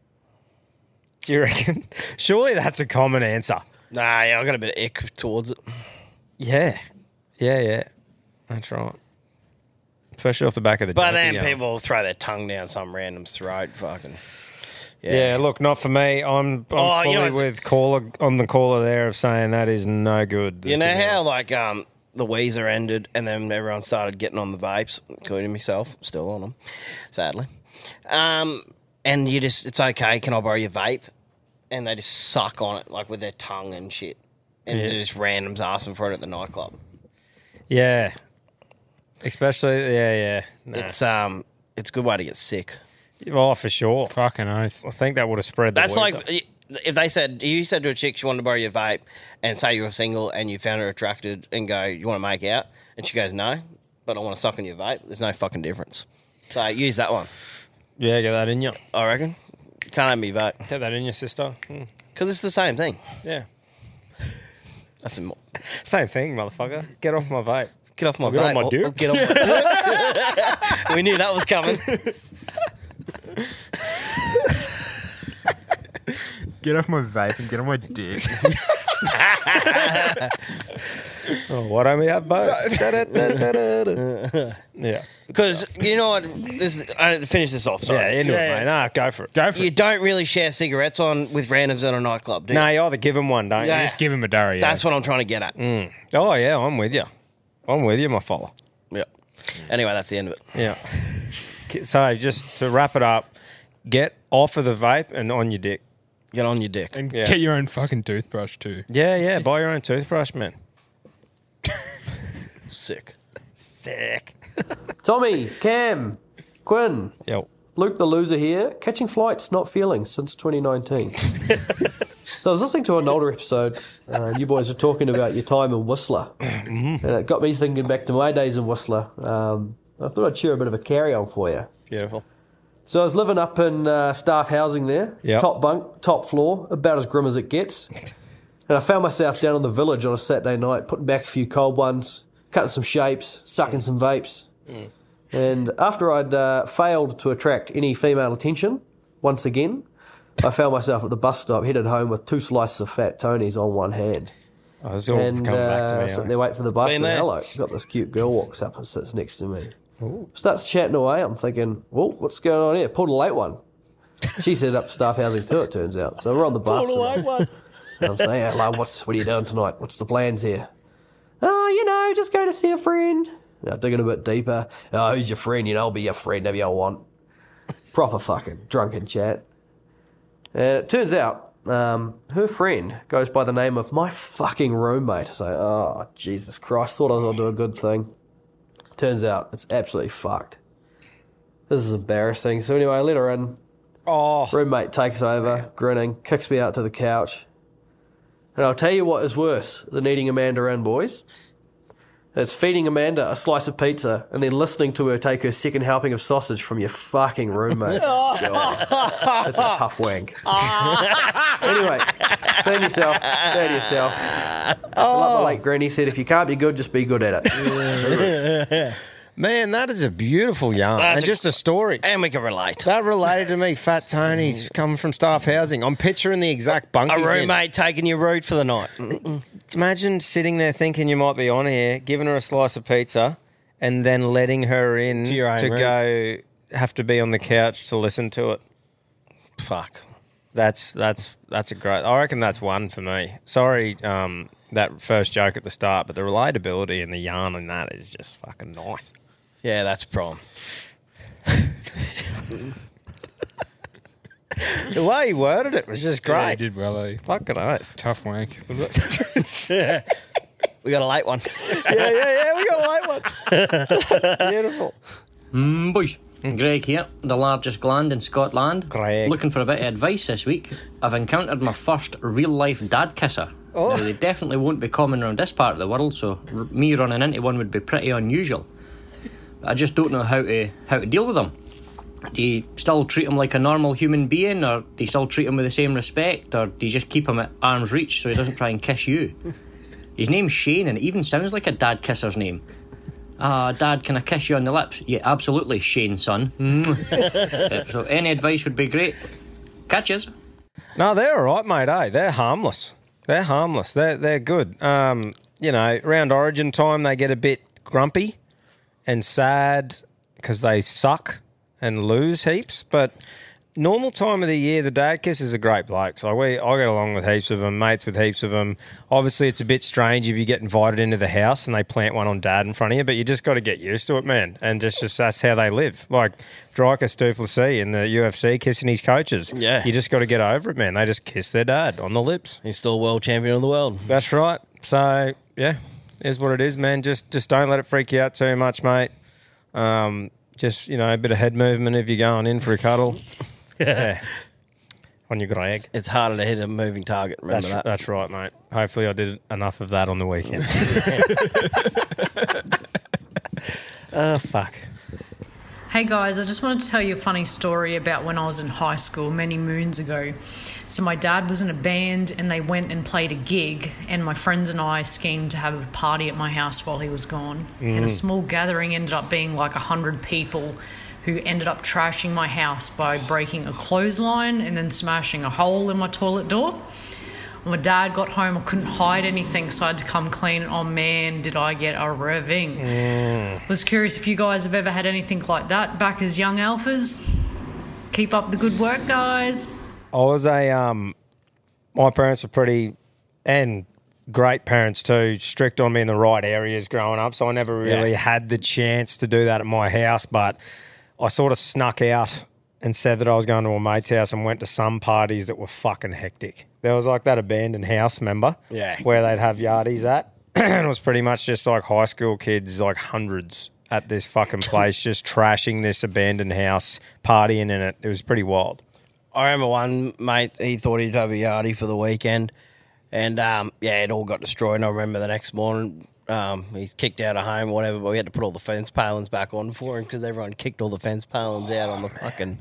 Do you reckon? Surely that's a common answer. Nah, yeah, I got a bit of ick towards it. Yeah, yeah, yeah. That's right. Especially off the back of the. But junkie, then yeah. people throw their tongue down some random's throat. Fucking. Yeah. look, not for me. I'm, I'm Oh, fully you know what's- with caller on the caller there of saying that is no good. You know how like um the Weezer ended and then everyone started getting on the vapes, including myself, still on them, sadly. Um, and you just it's okay. Can I borrow your vape? And they just suck on it like with their tongue and shit, and Yeah. just randoms asking for it at the nightclub. Yeah. Especially, yeah, yeah. No. It's um, it's a good way to get sick. Oh, for sure. Fucking oath. I think that would have spread the That's Weezer. like if they said you said to a chick she wanted to borrow your vape, and say you were single and you found her attracted, and go, you want to make out, and she goes no, but I want to suck on your vape. There's no fucking difference. So use that one. Yeah, get that in you. I reckon. You can't have me vape. Get that in your sister. Hmm. Because it's the same thing. Yeah. That's a mo- Same thing, motherfucker. Get off my vape. Get off my Get vape. off my Oh, dick. oh, get off my dick. We knew that was coming. Get off my vape and get on my dick. Oh, why don't we have both? Yeah. Because, you know what? This, I to finish this off, sorry. Yeah, into it, mate. Nah, go for it. Go for You it. don't really share cigarettes on with randoms at a nightclub, do you? No, you either give them one, don't Yeah. you? Just give him a durry. Yeah. That's what I'm trying to get at. Mm. Oh, yeah, I'm with you. I'm with you, my fella. Yeah. Anyway, that's the end of it. Yeah. So, just to wrap it up, get off of the vape and on your dick. Get on your dick. And Yeah. get your own fucking toothbrush too. Yeah, yeah, buy your own toothbrush, man. Sick. Sick. Tommy, Cam, Quinn, Yo. Luke the loser here. Catching flights, not feeling since twenty nineteen. So I was listening to an older episode. Uh, you boys were talking about your time in Whistler, and it got me thinking back to my days in Whistler. Um, I thought I'd share a bit of a carry-on for you. Beautiful. So I was living up in uh, staff housing there, Yep. top bunk, top floor, about as grim as it gets. And I found myself down in the village on a Saturday night, putting back a few cold ones, cutting some shapes, sucking some vapes. And after I'd uh, failed to attract any female attention, once again, I found myself at the bus stop, headed home with two slices of fat Tonys on one hand. Oh, it's all and coming back to uh, me. sitting eh? there waiting for the bus, Been and there. hello, got this cute girl walks up and sits next to me. Starts chatting away. I'm thinking, well, what's going on here? Pulled a late one. She's headed up to staff housing too, it turns out. So we're on the bus. Pulled a late one. And I'm saying, hello, what's, what are you doing tonight? What's the plans here? Oh, you know, just go to see a friend. Now, digging a bit deeper. Oh, who's your friend? You know, I'll be your friend if you want. Proper fucking drunken chat. And it turns out, um, her friend goes by the name of my fucking roommate. So, oh, Jesus Christ, thought I was going to do a good thing. Turns out it's absolutely fucked. This is embarrassing. So anyway, I let her in. Oh. Roommate takes over, grinning, kicks me out to the couch. And I'll tell you what is worse than eating Amanda in, boys. It's feeding Amanda a slice of pizza and then listening to her take her second helping of sausage from your fucking roommate. God, that's a tough wank. Anyway, feed yourself, feed yourself. Oh. Like the late Granny said, if you can't be good, just be good at it. Man, that is a beautiful yarn. That's and a- just a story. And we can relate. That related to me, Fat Tony's coming from staff housing. I'm picturing the exact bunk A he's in. roommate taking your route for the night. Imagine sitting there thinking you might be on here, giving her a slice of pizza, and then letting her in To your own to room. go have to be on the couch to listen to it. Fuck. That's that's that's a great. I reckon that's one for me. Sorry, um, that first joke at the start, but the relatability and the yarn and that is just fucking nice. Yeah, that's a problem. The way he worded it was just great. Yeah, he did well, eh? Fucking oath. Tough wank. We got a late one. yeah, yeah, yeah. We got a late one. Beautiful. Mm, boys, Greg here, the largest gland in Scotland. Greg. Looking for a bit of advice this week. I've encountered my first real-life dad kisser. Oh. Now, they definitely won't be common around this part of the world, so r- me running into one would be pretty unusual. But I just don't know how to how to deal with them. Do you still treat him like a normal human being, or do you still treat him with the same respect, or do you just keep him at arm's reach so he doesn't try and kiss you? His name's Shane, and it even sounds like a dad kisser's name. Ah, Dad, can I kiss you on the lips? Yeah, absolutely, Shane, son. Uh, so any advice would be great. Catches. No, they're all right, mate, eh? They're harmless. They're harmless. They're, they're good. Um, you know, around Origin time, they get a bit grumpy and sad because they suck and lose heaps. But normal time of the year, the dad kisses are great blokes. Like we, I get along with heaps of them, mates with heaps of them. Obviously, it's a bit strange if you get invited into the house and they plant one on dad in front of you, but you just got to get used to it, man. And just, just that's how they live. Like Dricus Du Plessis in the U F C kissing his coaches. Yeah. You just got to get over it, man. They just kiss their dad on the lips. He's still world champion of the world. That's right. So, yeah, is what it is, man. Just just don't let it freak you out too much, mate. Um, just, you know, a bit of head movement if you're going in for a cuddle. Yeah. On your Greg. It's, it's harder to hit a moving target, remember That's, that? that's right, mate. Hopefully I did enough of that on the weekend. Oh, fuck. Hey guys, I just wanted to tell you a funny story about when I was in high school many moons ago. So my dad was in a band and they went and played a gig, and my friends and I schemed to have a party at my house while he was gone. Mm. And a small gathering ended up being like a hundred people who ended up trashing my house by breaking a clothesline and then smashing a hole in my toilet door. When my dad got home, I couldn't hide anything, so I had to come clean. Oh man, did I get a revving. Mm. Was curious if you guys have ever had anything like that back as young alphas. Keep up the good work, guys. I was a, um, my parents were pretty, and great parents too, strict on me in the right areas growing up, so I never really Yeah. had the chance to do that at my house, but I sort of snuck out and said that I was going to a mate's house and went to some parties that were fucking hectic. There was like that abandoned house, remember? Yeah. Where they'd have yardies at. And it was pretty much just like high school kids, like hundreds at this fucking place, just trashing this abandoned house, partying in it. It was pretty wild. I remember one mate, he thought he'd have a yardie for the weekend, and um, yeah, it all got destroyed. And I remember the next morning, um, he's kicked out of home or whatever, but we had to put all the fence palings back on for him because everyone kicked all the fence palings out on the fucking...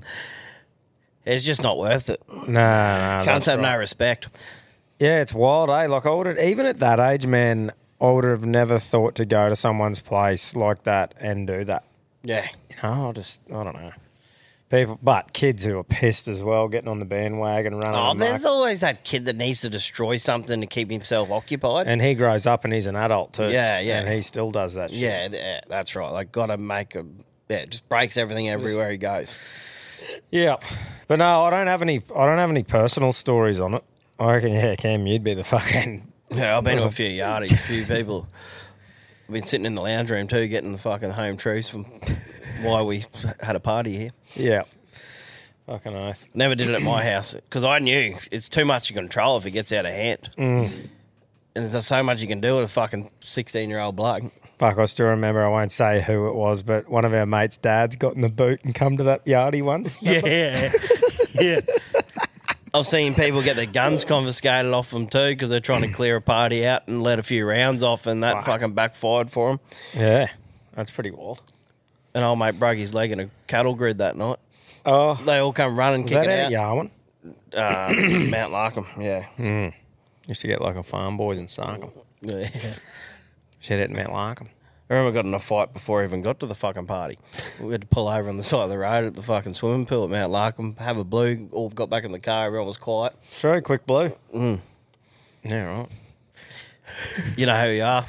It's just not worth it. No, no. Can't have no respect. Yeah, it's wild, eh? Like, I would have, even at that age, man, I would have never thought to go to someone's place like that and do that. Yeah. You know, I just, I don't know. People, but kids who are pissed as well, getting on the bandwagon, running. Oh, amok. there's always that kid that needs to destroy something to keep himself occupied. And he grows up and he's an adult too. Yeah, yeah. And he still does that shit. Yeah, yeah, that's right. Like, got to make a... Yeah, just breaks everything everywhere he goes. Yeah. But no, I don't have any, I don't have any personal stories on it. I reckon, yeah, Cam, you'd be the fucking... Yeah, I've been to a few yardies, a few people. I've been sitting in the lounge room too, getting the fucking home truths from why we had a party here. Yeah. Fucking nice. Never did it at my house because I knew it's too much to control if it gets out of hand. Mm. And there's so much you can do with a fucking sixteen-year-old bloke. Fuck, I still remember, I won't say who it was, but one of our mates' dads got in the boot and come to that yardie once. Yeah. Yeah. I've seen people get their guns confiscated off them too because they're trying to clear a party out and let a few rounds off, and that Right. fucking backfired for them. Yeah, that's pretty wild. And old mate broke his leg in a cattle grid that night. Oh, they all come running, Was kicking that out. out Uh, Mount Larkham, yeah. Mm. Used to get like a farm boys in Sarkham. Yeah. Shit at Mount Larkham. I remember I got in a fight before I even got to the fucking party. We had to pull over on the side of the road at the fucking swimming pool at Mount Larkham, have a blue, all got back in the car, everyone was quiet. Very quick blue. Mm. Yeah, right. You know who you are.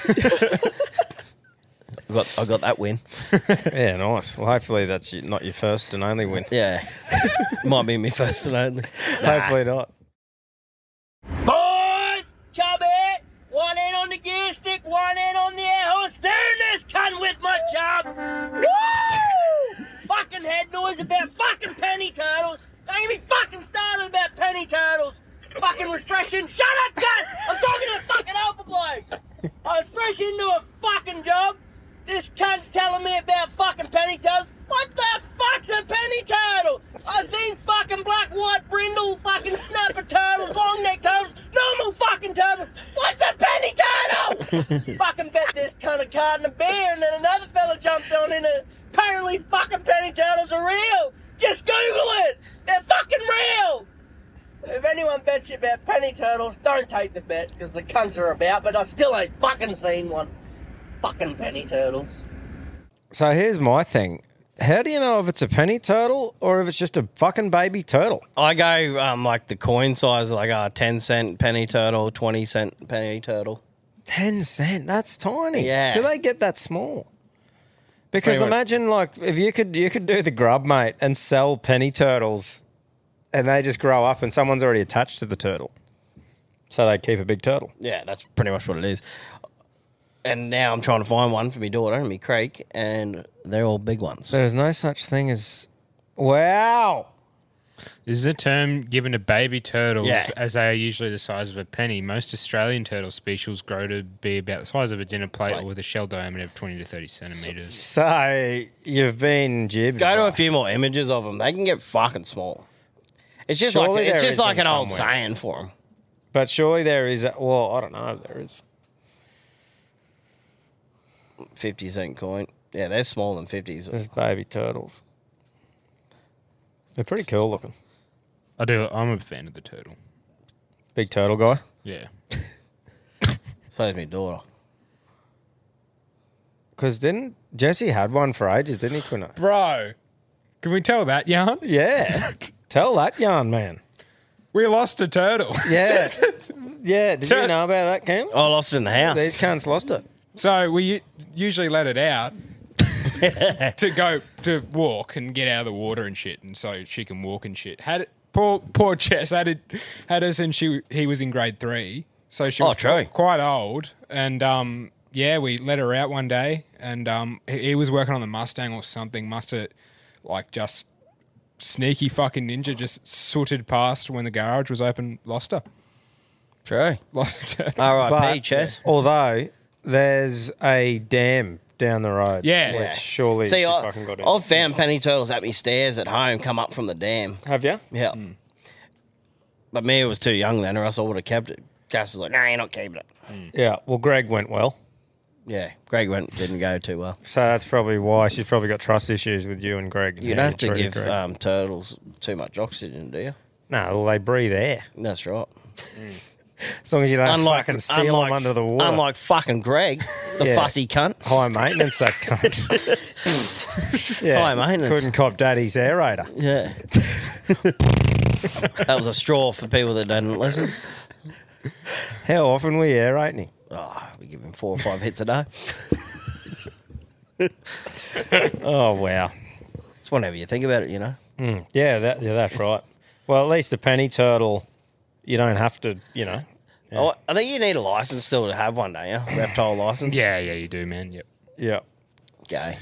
I got, I got that win. Yeah, nice. Well, hopefully that's y- not your first and only win. Yeah. Might be my first and only. Hopefully not. Boys, chubby, one end on the gear stick, one end on the air horse. Doing this cunt with my chub. Woo! Fucking head noise about fucking penny turtles. Don't get me fucking started about penny turtles. Fucking was fresh in. Shut up, cunt! I'm talking to fucking alpha blokes. I was fresh into a fucking job. This cunt telling me about fucking penny turtles. What the fuck's a penny turtle? I've seen fucking black, white, brindle, fucking snapper turtles, long neck turtles, normal fucking turtles. What's a penny turtle? Fucking bet this cunt a carton of beer, and then another fella jumped on in it. Apparently fucking penny turtles are real. Just Google it. They're fucking real. If anyone bets you about penny turtles, don't take the bet, because the cunts are about, but I still ain't fucking seen one. Fucking penny turtles. So here's my thing. How do you know if it's a penny turtle or if it's just a fucking baby turtle? I go um, like the coin size, like a ten cent penny turtle, twenty cent penny turtle. ten cent? That's tiny. Yeah. Do they get that small? Because Pretty much. imagine like if you could you could do the grub, mate, and sell penny turtles and they just grow up and someone's already attached to the turtle. So they keep a big turtle. Yeah, that's pretty much what it is. And now I'm trying to find one for my daughter and my creek, and they're all big ones. There's no such thing as... Wow! This is a term given to baby turtles, Yeah. as they are usually the size of a penny. Most Australian turtle species grow to be about the size of a dinner plate or with a shell diameter of twenty to thirty centimetres. So you've been jibbed. Go to a Russ. few more images of them. They can get fucking small. It's just Surely like it's there just like isn't an old somewhere. saying for them. But surely there is... A, well, I don't know if there is. fifty cent coin. Yeah, they're smaller than fifties. There's baby turtles. They're pretty cool looking. I do. I'm a fan of the turtle. Big turtle guy. Yeah. So is my daughter. Because didn't... Jesse had one for ages, didn't he, Quino? Bro, can we tell that yarn? Yeah. Tell that yarn, man. We lost a turtle. Yeah. Yeah, did Tur- you know about that, Cam? I lost it in the house. These cunts lost it. So we u- usually let it out to go to walk and get out of the water and shit, and so she can walk and shit. Had it, poor poor Jess had it had us, and she he was in grade three, so she Oh, was true. quite old, and um yeah, we let her out one day, and um he, he was working on the Mustang or something, must have like just sneaky fucking ninja just sooted past when the garage was open, lost her. True. Lost her. R I P, But- Chess. Although there's a dam down the road. Yeah. Which Yeah. surely See, she I, fucking got in. I've found penny turtles at my stairs at home come up from the dam. Have you? Yeah. But me, was too young then, or else I would have kept it. Cass was like, nah, you're not keeping it. Yeah. Well, Greg went well. Yeah, Greg went didn't go too well. So that's probably why she's probably got trust issues with you and Greg. You Yeah, don't have to true, give Greg. um, turtles too much oxygen, do you? No, well, they breathe air. That's right. As long as you don't Unlike, fucking seal unlike, them under the water. unlike fucking Greg, the Yeah. fussy cunt. High maintenance, that cunt. yeah. High maintenance. Couldn't cop daddy's aerator. Yeah. That was a straw for people that didn't listen. How often we aerating him? Oh, we give him four or five hits a day. Oh, wow. It's whenever you think about it, you know. Mm, yeah, that, yeah, that's right. Well, at least a penny turtle, you don't have to, you know. Yeah. Oh, I think you need a license still to have one, don't you? Reptile license. Yeah, yeah, you do, man. Yep. Yeah. Gay.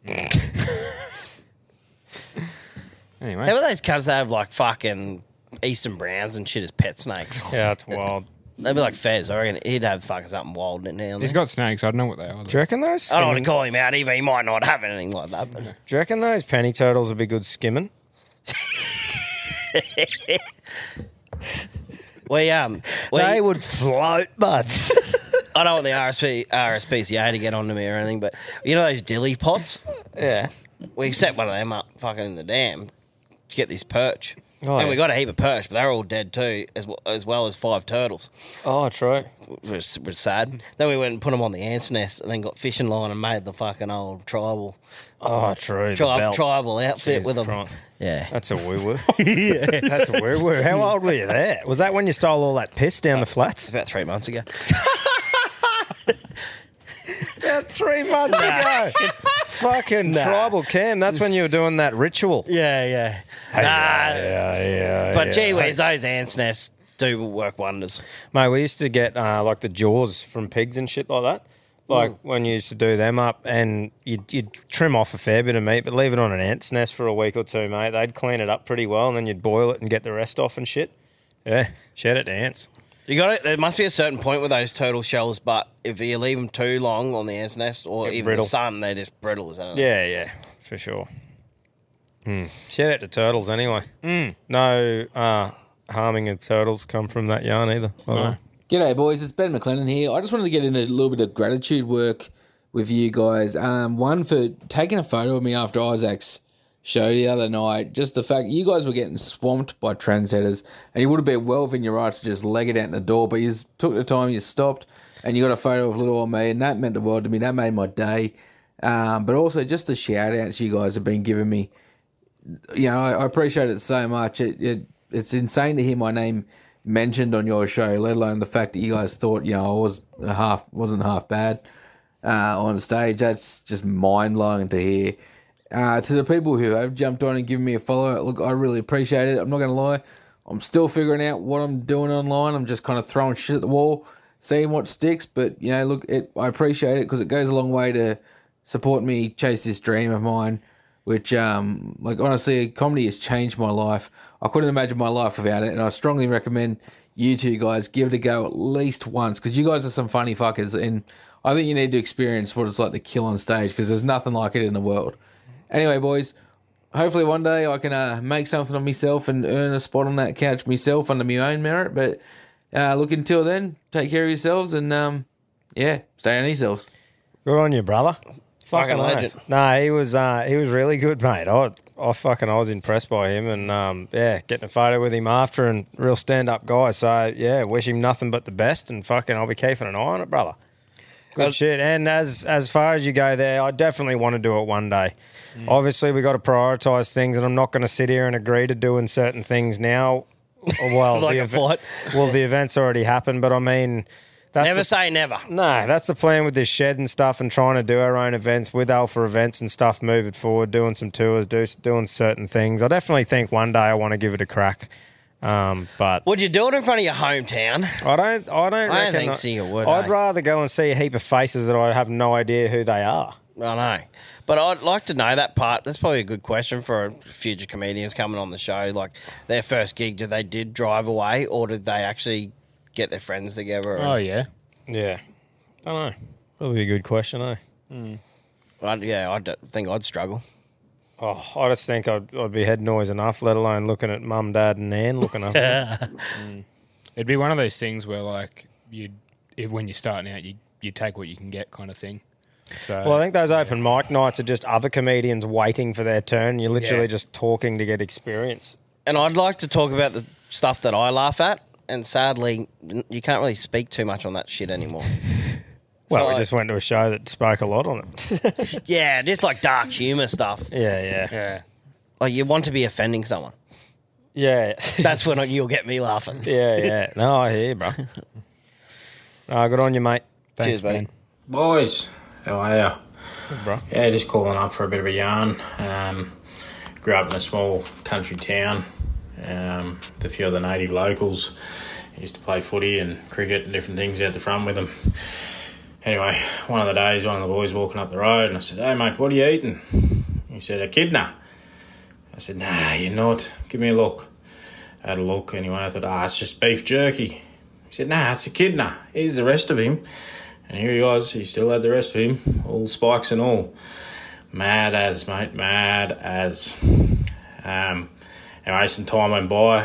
Anyway. How about those cunts that have like fucking Eastern Browns and shit as pet snakes? Yeah, that's wild. They'd be like Fez. I reckon he'd have fucking something wild in there. He's got snakes. I don't know what they are. Do you reckon those? I don't want skimming- to call him out either. He might not have anything like that. But Do you reckon those penny turtles would be good skimming? We um, we, They would float, bud. I don't want the R S P, R S P C A to get onto me or anything, but you know those dilly pots? Yeah. We set one of them up fucking in the dam to get this perch. Oh, and yeah. we got a heap of perch, but they're all dead too, as well as, well as five turtles. Oh, true. Which was, was sad. Then we went and put them on the ants nest and then got fishing line and made the fucking old tribal. Oh, true. the Tri- belt. tribal outfit Jesus with them. Christ. Yeah. That's a woo woo. Yeah. That's a woo woo. How old were you there? Was that when you stole all that piss down the flats? About three months ago. About three months Nah. ago. Fucking Nah. tribal Cam. That's when you were doing that ritual. Yeah, yeah. Hey, Nah. yeah, yeah, But yeah. gee whiz, those ants nests do work wonders. Mate, we used to get uh, like the jaws from pigs and shit like that. Like Mm. when you used to do them up, and you'd, you'd trim off a fair bit of meat, but leave it on an ant's nest for a week or two, mate. They'd clean it up pretty well, and then you'd boil it and get the rest off and shit. Yeah, shed it to ants. You got it. There must be a certain point with those turtle shells, but if you leave them too long on the ant's nest or Get even brittle. the sun, they're just brittle as anything. Yeah, yeah, for sure. Mm. Shout out to turtles anyway. Mm. No uh, harming of turtles come from that yarn either. by the way. G'day, boys. It's Ben McLennan here. I just wanted to get into a little bit of gratitude work with you guys. Um, one, for taking a photo of me after Isaac's show the other night. Just the fact you guys were getting swamped by trendsetters, and you would have been well within your rights to just leg it out the door, but you took the time, you stopped, and you got a photo of little old me, and that meant the world to me. That made my day. Um, but also just the shout outs you guys have been giving me. You know, I, I appreciate it so much. It, it It's insane to hear my name mentioned on your show, let alone the fact that you guys thought, you know, I was a half wasn't half bad uh, on stage. That's just mind blowing to hear. Uh, to the people who have jumped on and given me a follow, look, I really appreciate it. I'm not going to lie, I'm still figuring out what I'm doing online. I'm just kind of throwing shit at the wall, seeing what sticks. But you know, look, it, I appreciate it because it goes a long way to support me chase this dream of mine. Which, um, like, honestly, comedy has changed my life. I couldn't imagine my life without it, and I strongly recommend you two guys give it a go at least once, because you guys are some funny fuckers, and I think you need to experience what it's like to kill on stage, because there's nothing like it in the world. Anyway, boys, hopefully one day I can uh, make something of myself and earn a spot on that couch myself under my own merit, but uh, look, until then, take care of yourselves, and, um, yeah, stay on yourselves. Good on you, brother. Fucking Fucking legend. legend. No, he was uh, he was really good, mate. I I fucking I was impressed by him, and um, yeah, getting a photo with him after, and real stand up guy. So yeah, wish him nothing but the best, and fucking I'll be keeping an eye on it, brother. Good Uh, shit. And as as far as you go there, I definitely want to do it one day. Obviously, we got to prioritise things, and I'm not going to sit here and agree to doing certain things now. Well, Like the a ev- fight. well, the event's already happened, but I mean. That's Never the- say never. No, that's the plan with this shed and stuff, and trying to do our own events with Alpha Events and stuff moving forward, doing some tours, do, doing certain things. I definitely think one day I want to give it a crack. Um, but Would you do it in front of your hometown? I don't. I don't. I don't reckon think I- so you would, I'd eh? rather go and see a heap of faces that I have no idea who they are. I know. But I'd like to know that part. That's probably a good question for future comedians coming on the show. Like, their first gig, did they did drive away, or did they actually get their friends together? Oh, yeah. Yeah. I don't know. Probably a good question, eh? Mm. I'd, yeah, I don't think I'd struggle. Oh, I just think I'd, I'd be head noise enough, let alone looking at mum, dad, and Nan looking up. Mm. It'd be one of those things where, like, you, if when you're starting out, you you take what you can get, kind of thing. So, Well, I think those open mic nights are just other comedians waiting for their turn. You're literally Yeah. just talking to get experience. And I'd like to talk about the stuff that I laugh at, and sadly, n- you can't really speak too much on that shit anymore. Well, So we I- just went to a show that spoke a lot on it. Yeah, just like dark humour stuff. Yeah, yeah. Yeah. Like, you want to be offending someone. Yeah. That's when you'll get me laughing. Yeah, yeah. No, I hear you, bro. No, good on you, mate. Cheers, buddy. Boys, how are ya? Good, bro. Yeah, just calling up for a bit of a yarn. Um, grew up in a small country town. Um, with a few of the native locals. Used to play footy and cricket and different things out the front with them. Anyway, one of the days, one of the boys walking up the road, and I said, "Hey, mate, what are you eating?" He said, "Echidna." I said, "Nah, you're not. Give me a look." I had a look anyway. I thought, ah, it's just beef jerky. He said, "Nah, it's echidna. Here's the rest of him." And here he was. He still had the rest of him, all spikes and all. Mad as, mate, mad as. Um, anyway, some time went by.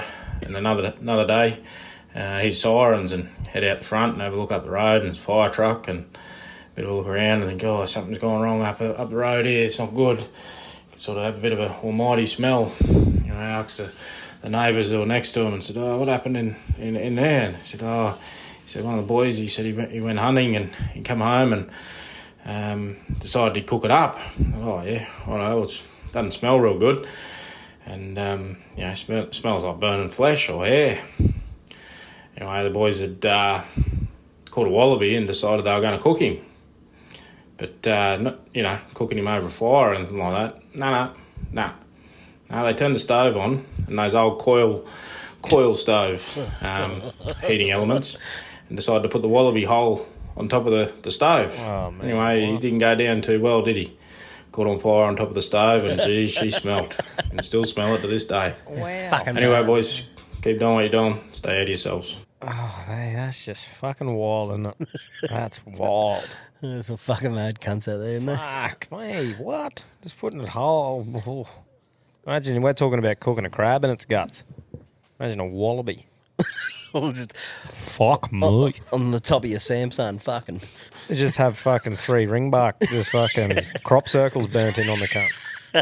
and another another day, uh, hear sirens and head out the front and have a look up the road and it's a fire truck and a bit of a look around and think, oh, something's going wrong up up the road here. It's not good. Sort of have a bit of an almighty smell. You know, I asked the, the neighbours that were next to him and said, oh, what happened in, in, in there? And he said, oh, he said, one of the boys, he said he went, he went hunting and he come home and um, decided to cook it up. Said, oh, yeah, I know, it doesn't smell real good. And, um, you know, smell, smells like burning flesh or hair. Anyway, the boys had uh, caught a wallaby and decided they were going to cook him. But, uh, not, you know, cooking him over a fire or anything like that. No, no, no. No, they turned the stove on and those old coil coil stove um, heating elements and decided to put the wallaby whole on top of the, the stove. Oh, man. Anyway, he didn't go down too well, did he? Caught on fire on top of the stove and, geez, she smelt. And still smell it to this day. Wow. Fucking anyway, mad. boys, keep doing what you're doing. Stay out of yourselves. Oh, hey, that's just fucking wild, isn't it? That's wild. There's some fucking mad cunts out there, isn't there? Fuck me, what? Just putting it whole. Oh. Imagine we're talking about cooking a crab in its guts. Imagine a wallaby. Just Fuck me. on, on the top of your Samsung, fucking. They just have fucking three ring bark, just fucking crop circles burnt in on the cunt.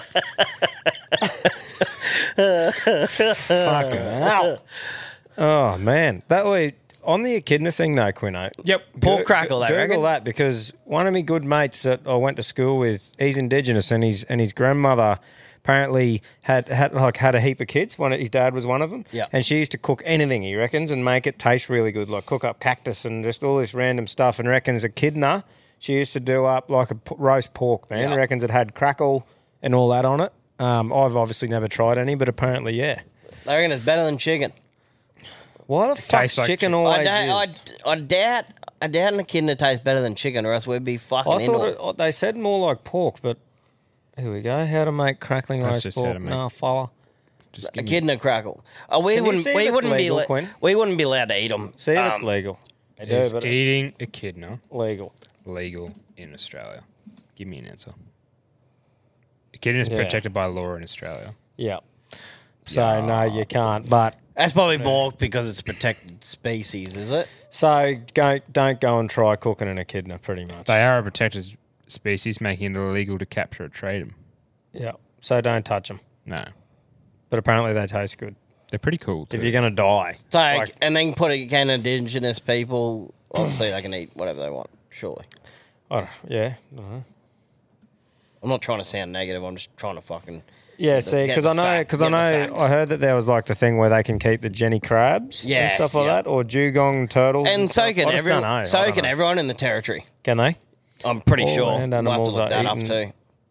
Fucking hell. Oh, man. That way, on the echidna thing, though, Quino. Yep. Pork Go- crackle, they Google reckon? that because one of my good mates that I went to school with, he's Indigenous, and his and his grandmother apparently had had like had a heap of kids. One, his dad was one of them. Yeah. And she used to cook anything, he reckons, and make it taste really good, like cook up cactus and just all this random stuff. And reckons echidna, she used to do up like a p- roast pork, man. Yeah. Reckons it had crackle and all that on it. Um, I've obviously never tried any, but apparently, yeah. They reckon it's better than chicken. Why the fuck's like chicken chicken. always I, doubt, used? I, I doubt I doubt an echidna tastes better than chicken, or else we'd be fucking I into thought it. it, oh, they said more like pork, but here we go. How to make crackling That's roast just how pork? to make- No, fella. Just give me- Echidna crackle. Oh, we Can you wouldn't. see if We it's wouldn't legal, be. La- Quinn? we wouldn't be allowed to eat them. See if it's legal. It Do, is but- eating echidna Legal. legal in Australia? Give me an answer. Echidna is Yeah. protected by law in Australia. Yeah. So no, you can't. But That's probably more because it's a protected species, is it? so go, don't go and try cooking an echidna. Pretty much. They are a protected species, making it illegal to capture or trade them. Yeah. So don't touch them. No, But apparently they taste good. they're pretty cool. If too. you're gonna die, So, Like- and then put it can indigenous people. Obviously, they can eat whatever they want. Surely. I don't, yeah. I don't know. I'm not trying to sound negative. I'm just trying to fucking. Yeah, get the- see, get because the I know, fact- because I get the know, facts. I heard that there was like the thing where they can keep the Jenny crabs Yeah, and stuff like yeah. that, or dugong turtles, And so stuff. can I just everyone. don't know. So I don't can know. everyone in the territory. Can they? I'm pretty All sure. land We'll have to animals look are that up eaten. too.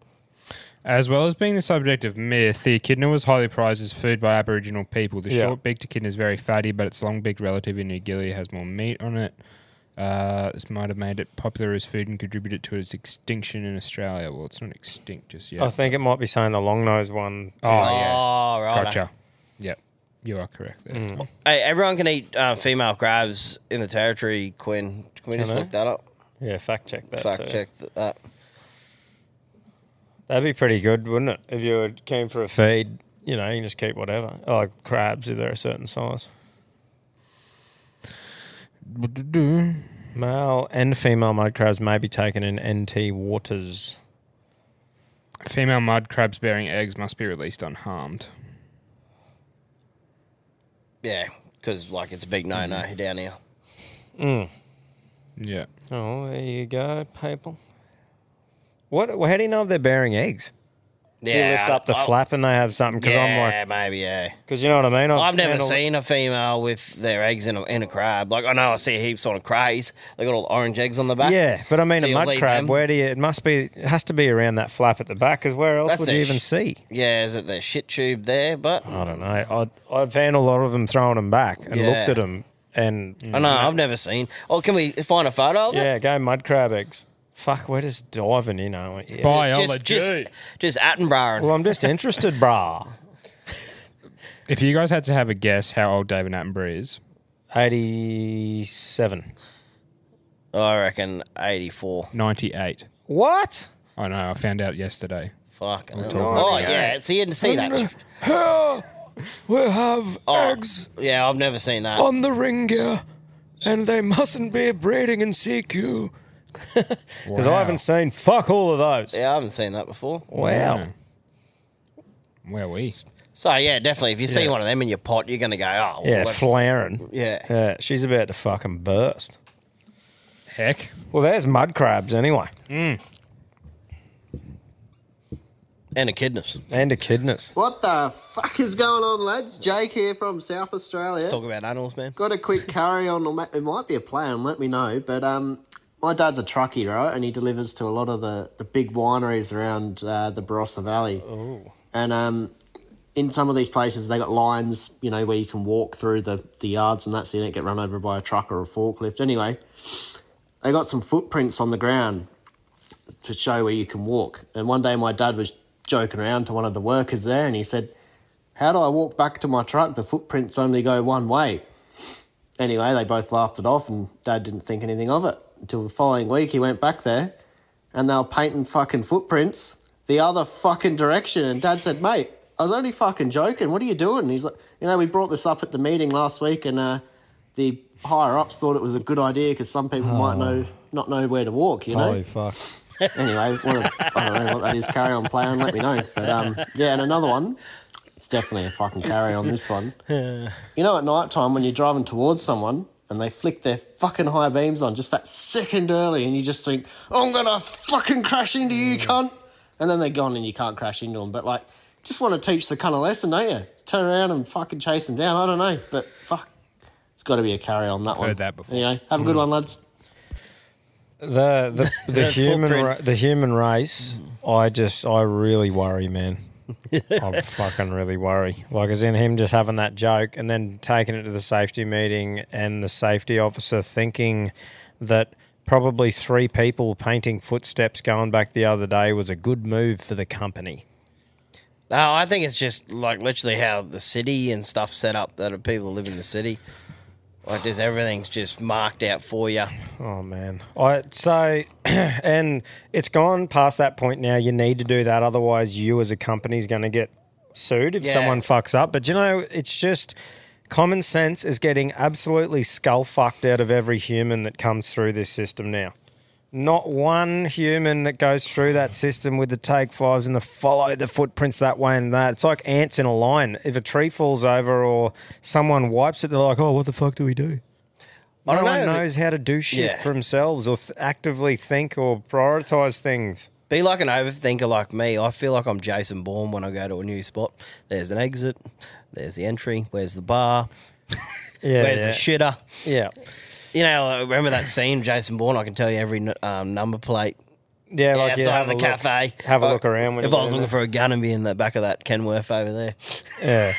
As well as being the subject of myth, the echidna was highly prized as food by Aboriginal people. The Yeah. short-beaked echidna is very fatty, but its long-beaked relative in New Guinea has more meat on it. Uh, this might have made it popular as food and contributed to its extinction in Australia. Well, it's not extinct just yet. I think it might be saying the long nose one. Oh, yeah. Oh, right. Gotcha. Yep. You are correct there. Mm. Hey, everyone can eat uh, female crabs in the territory, Quinn. Can we Can just they? look that up? Yeah, fact check that. Fact too. check th- that. That'd be pretty good, wouldn't it? If you were keen for a feed, you know, you can just keep whatever. Oh, like crabs if they're a certain size. Male and female mud crabs may be taken in N T waters. Female mud crabs bearing eggs must be released unharmed. Yeah, because like it's a big no-no Mm-hmm. down here. Mm. Yeah. Oh, there you go, people. What? Well, how do you know if they're bearing eggs? Do you Yeah, lift up the I- flap and they have something? Because yeah, I'm like, maybe, yeah. because you know what I mean. I've never handled- seen a female with their eggs in a, in a crab. Like, I know I see heaps on a craze. They got all the orange eggs on the back. Yeah, but I mean So a you'll mud leave crab. them. Where do you? It must be. It has to be around that flap at the back. Because where else That's would their you even sh- see? Yeah, is it the shit tube there? But I don't know. I I've handled a lot of them throwing them back and Yeah. looked at them and. I know, I've never seen. Oh, can we find a photo of it? Yeah, go mud crab eggs. Fuck, we're just diving in, aren't we? Yeah. Biology. Just, just, just Attenborough. Well, I'm just interested, brah. If you guys had to have a guess how old David Attenborough is, eighty-seven. I reckon eighty-four. ninety-eight. What? I know, I found out yesterday. Fucking We're hell. talking Oh, about yeah. See, you see that. We have Oh, eggs Yeah, I've never seen that. on the ring gear, and they mustn't be breeding in C Q. Because I haven't seen fuck all of those. Yeah, I haven't seen that before. Wow. Where we? So yeah, definitely. If you see Yeah. one of them in your pot, you're going to go, oh, well, Yeah, let's- flaring. Yeah. Yeah, she's about to fucking burst. Heck. Well, there's mud crabs anyway. Mm. And echidnas. And echidnas. What the fuck is going on, lads? Jake here from South Australia. Let's talk about animals, man. Got a quick carry on. or ma- It might be a plan, let me know. But um, my dad's a truckie, right? And he delivers to a lot of the, the big wineries around uh, the Barossa Valley. Oh. And um, in some of these places, they got lines, you know, where you can walk through the, the yards and that, so you don't get run over by a truck or a forklift. Anyway, they got some footprints on the ground to show where you can walk. And one day my dad was joking around to one of the workers there, and he said, how do I walk back to my truck? The footprints only go one way. Anyway, they both laughed it off, and Dad didn't think anything of it until the following week. He went back there, and they were painting fucking footprints the other fucking direction. And Dad said, mate, I was only fucking joking. What are you doing? And he's like, you know, we brought this up at the meeting last week, and uh, the higher-ups thought it was a good idea because some people Oh. might know not know where to walk, you know? Holy fuck. Anyway, what a, I don't know what that is. Carry on, play on, let me know. But um, yeah, and another one. It's definitely a fucking carry on, this one. You know, at night time when you're driving towards someone and they flick their fucking high beams on just that second early, and you just think, I'm gonna fucking crash into you, cunt. And then they're gone and you can't crash into them. But like, just want to teach the cunt a lesson, don't you? Turn around and fucking chase them down. I don't know, but fuck, it's got to be a carry on that I've one. heard that before. Anyway, have a good Mm. one, lads. The the, the The human footprint. ra- the human race, I just I really worry, man. I fucking really worry. Like, as in him just having that joke and then taking it to the safety meeting, and the safety officer thinking that probably three people painting footsteps going back the other day was a good move for the company. No, I think it's just like literally how the city and stuff set up that people live in the city. Like, there's everything's just marked out for you. Oh man, I so and it's gone past that point now. You need to do that, otherwise you as a company is going to get sued if Yeah. someone fucks up. But you know, it's just common sense is getting absolutely skull fucked out of every human that comes through this system now. Not one human that goes through that system with the take fives and the follow the footprints that way and that. It's like ants in a line. If a tree falls over or someone wipes it, they're like, oh, what the fuck do we do? I don't no know. one knows how to do shit Yeah. for themselves or th- actively think or prioritise things. Be like an overthinker like me. I feel like I'm Jason Bourne when I go to a new spot. There's an exit. There's the entry. Where's the bar? Yeah, Where's yeah. the shitter? Yeah. You know, like, remember that scene, Jason Bourne? I can tell you every n- um, number plate. Yeah, like you outside have of the a look- cafe. have a If I- look around when If you I go was in looking there. for a gun and be in the back of that Kenworth over there. Yeah.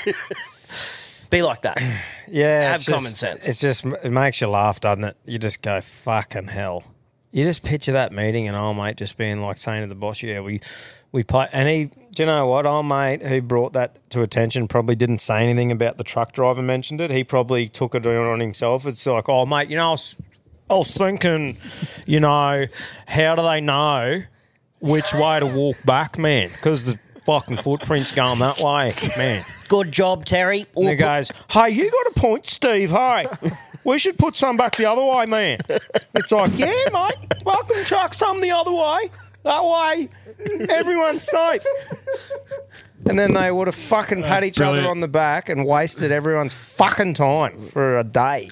Be like that. Yeah, Have it's common just- sense. It's just it makes you laugh, doesn't it? You just go fucking hell. You just picture that meeting and old mate just being like saying to the boss, "Yeah, we we play." And he, do you know what? Old mate who brought that to attention probably didn't say anything about the truck driver mentioned it. He probably took it on himself. It's like, "Oh mate, you know, I was, I was thinking, you know, how do they know which way to walk back, man? Because the fucking footprints going that way, man." Good job, Terry. And he goes, "Hey, you got a point, Steve. Hey, we should put some back the other way, man." It's like, yeah, mate, fucking chuck some the other way. That way, everyone's safe. And then they would have fucking pat That's each other brilliant. on the back and wasted everyone's fucking time for a day.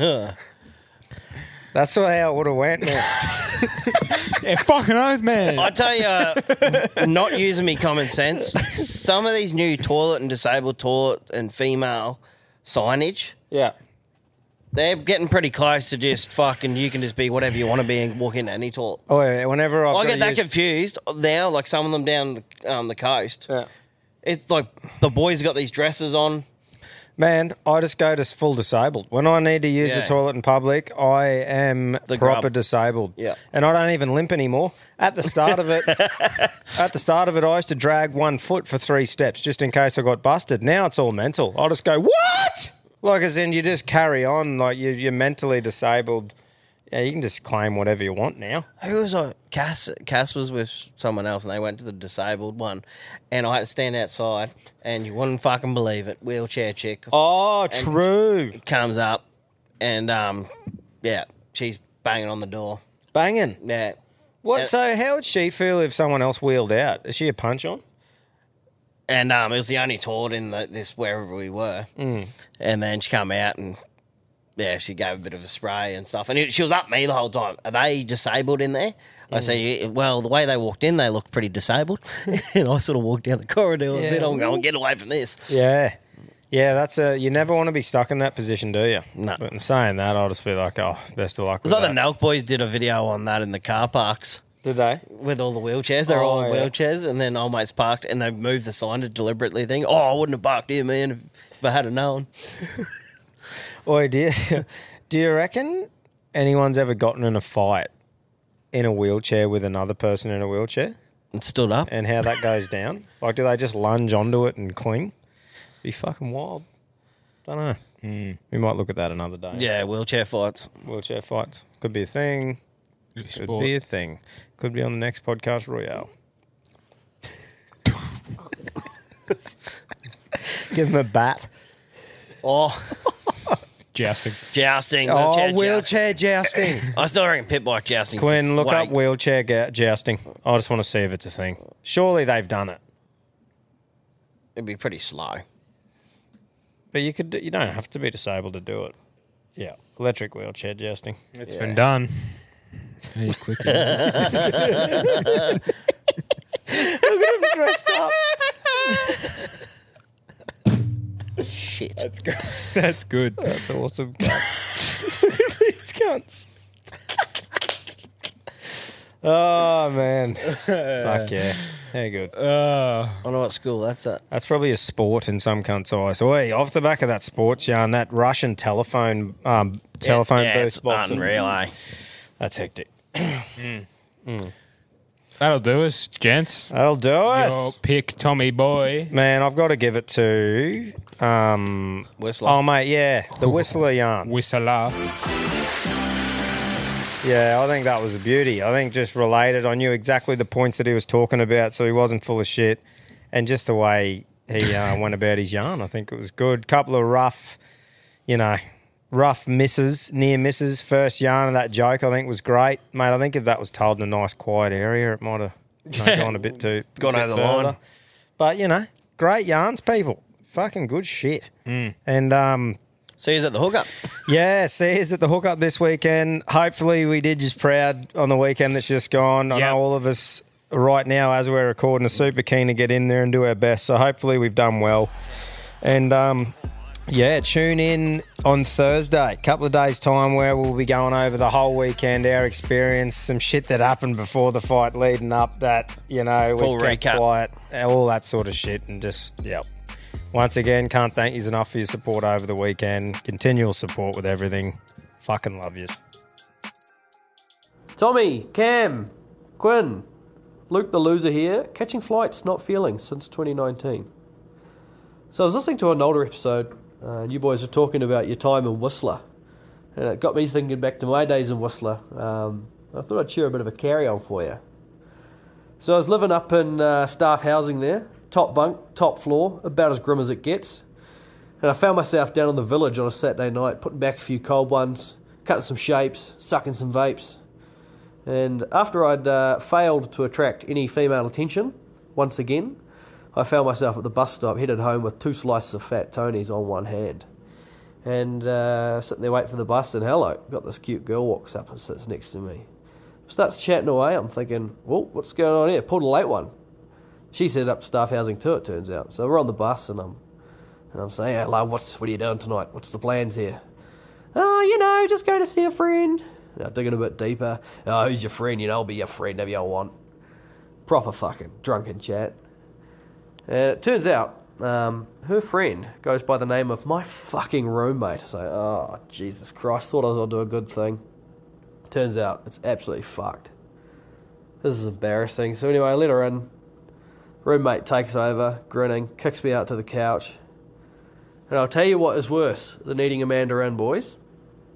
That's how it would have went, man. Yeah, fucking oath, man. I tell you, uh, not using me common sense, some of these new toilet and disabled toilet and female signage, yeah, they're getting pretty close to just fucking, you can just be whatever you want to be and walk into any toilet. Oh, yeah, whenever I've I gotta get that use- confused now, like some of them down the, um, the coast. Yeah. It's like the boys got these dresses on. Man, I just go to full disabled. When I need to use Yeah. the toilet in public, I am The proper grub. disabled. Yeah. And I don't even limp anymore. At the start of it, at the start of it, I used to drag one foot for three steps just in case I got busted. Now it's all mental. I just go, what? Like, as in, you just carry on. Like, you, you're mentally disabled. Yeah, you can just claim whatever you want now. Who was I? Cass, Cass was with someone else and they went to the disabled one. And I had to stand outside and you wouldn't fucking believe it. Wheelchair chick. Oh, And true. Comes up and, um, yeah, she's banging on the door. Banging? Yeah. What? And- So how would she feel if someone else wheeled out? Is she a punch on? And um, it was the only toilet in the, this wherever we were. Mm. And then she come out and, yeah, she gave a bit of a spray and stuff. And it, she was up me the whole time. Are they disabled in there? I Mm. say, well, the way they walked in, they looked pretty disabled. And I sort of walked down the corridor a Yeah. bit. I'm going, get away from this. Yeah. Yeah, that's a. You never want to be stuck in that position, do you? No. But in saying that, I'll just be like, oh, best of luck It's with like that. the Nelk boys did a video on that in the car parks. Did they? With all the wheelchairs. They're Oh, all in yeah. wheelchairs. And then old mates parked and they moved the sign to deliberately think, oh, I wouldn't have parked here, man, if I had have known. Oi, do you, do you reckon anyone's ever gotten in a fight in a wheelchair with another person in a wheelchair? And stood up? And how that goes down? Like, do they just lunge onto it and cling? Be fucking wild. Don't know. Mm. We might look at that another day. Yeah, wheelchair fights. Wheelchair fights. Could be a thing. Could Sport. be a thing. Could be on the next podcast Royale. Give him a bat. Oh. Jousting. Jousting. Oh, Wheelchair, wheelchair jousting. I still reckon pit bike jousting. Quinn, look up wheelchair ga- jousting. I just want to see if it's a thing. Surely they've done it. It'd be pretty slow. But you could. You don't have to be disabled to do it. Yeah, electric wheelchair jousting. It's Yeah. been done. Hey, quick. Look at him dressed up. Shit. That's good. That's good. That's awesome. These cunts. Oh man. Fuck yeah. How good. Uh, I know what school that's at. That's probably a sport in some cunts' eyes. Oi, off the back of that sports yarn, that Russian telephone um, telephone yeah, booth it's boxing. unreal, eh? That's hectic. mm. Mm. That'll do us, gents. That'll do us. Your pick, Tommy boy. Man, I've got to give it to um, Whistler. Oh mate, yeah, the Whistler yarn. Whistler. Yeah, I think that was a beauty. I think just related. I knew exactly the points that he was talking about, so he wasn't full of shit. And just the way he uh, went about his yarn, I think it was good. Couple of rough, you know, rough misses, near misses. First yarn of that joke, I think, was great. Mate, I think if that was told in a nice, quiet area, it might have you know, gone a bit too... Gone a bit over the further. line. But, you know, great yarns, people. Fucking good shit. Mm. And... um See you at the hookup. Yeah, see us at the hookup this weekend. Hopefully we did just proud on the weekend that's just gone. I Yep. know all of us right now as we're recording are super keen to get in there and do our best. So hopefully we've done well. And um, yeah, tune in on Thursday, a couple of days' time where we'll be going over the whole weekend, our experience, some shit that happened before the fight leading up that, you know, Full we kept recap. quiet, all that sort of shit and just, yep. Once again, can't thank you enough for your support over the weekend. Continual support with everything. Fucking love yous. Tommy, Cam, Quinn, Luke the loser here, catching flights, not feeling since twenty nineteen. So I was listening to an older episode, uh, and you boys were talking about your time in Whistler, and it got me thinking back to my days in Whistler. Um, I thought I'd share a bit of a carry-on for you. So I was living up in uh, staff housing there, top bunk, top floor, about as grim as it gets. And I found myself down in the village on a Saturday night, putting back a few cold ones, cutting some shapes, sucking some vapes. And after I'd uh, failed to attract any female attention, once again, I found myself at the bus stop, headed home with two slices of fat Tonys on one hand. And uh, sitting there waiting for the bus, and hello, got this cute girl walks up and sits next to me. Starts chatting away, I'm thinking, well, what's going on here? Pulled a late one. She's headed up to staff housing too, it turns out. So we're on the bus, and I'm, and I'm saying, hey, love, what's, what are you doing tonight? What's the plans here? Oh, you know, just going to see a friend. Now, digging a bit deeper. Oh, who's your friend? You know, I'll be your friend, whatever you want. Proper fucking drunken chat. And it turns out, um, her friend goes by the name of my fucking roommate. So, oh, Jesus Christ, thought I was going to do a good thing. Turns out, it's absolutely fucked. This is embarrassing. So anyway, I let her in. Roommate takes over, grinning, kicks me out to the couch. And I'll tell you what is worse than eating Amanda in, boys.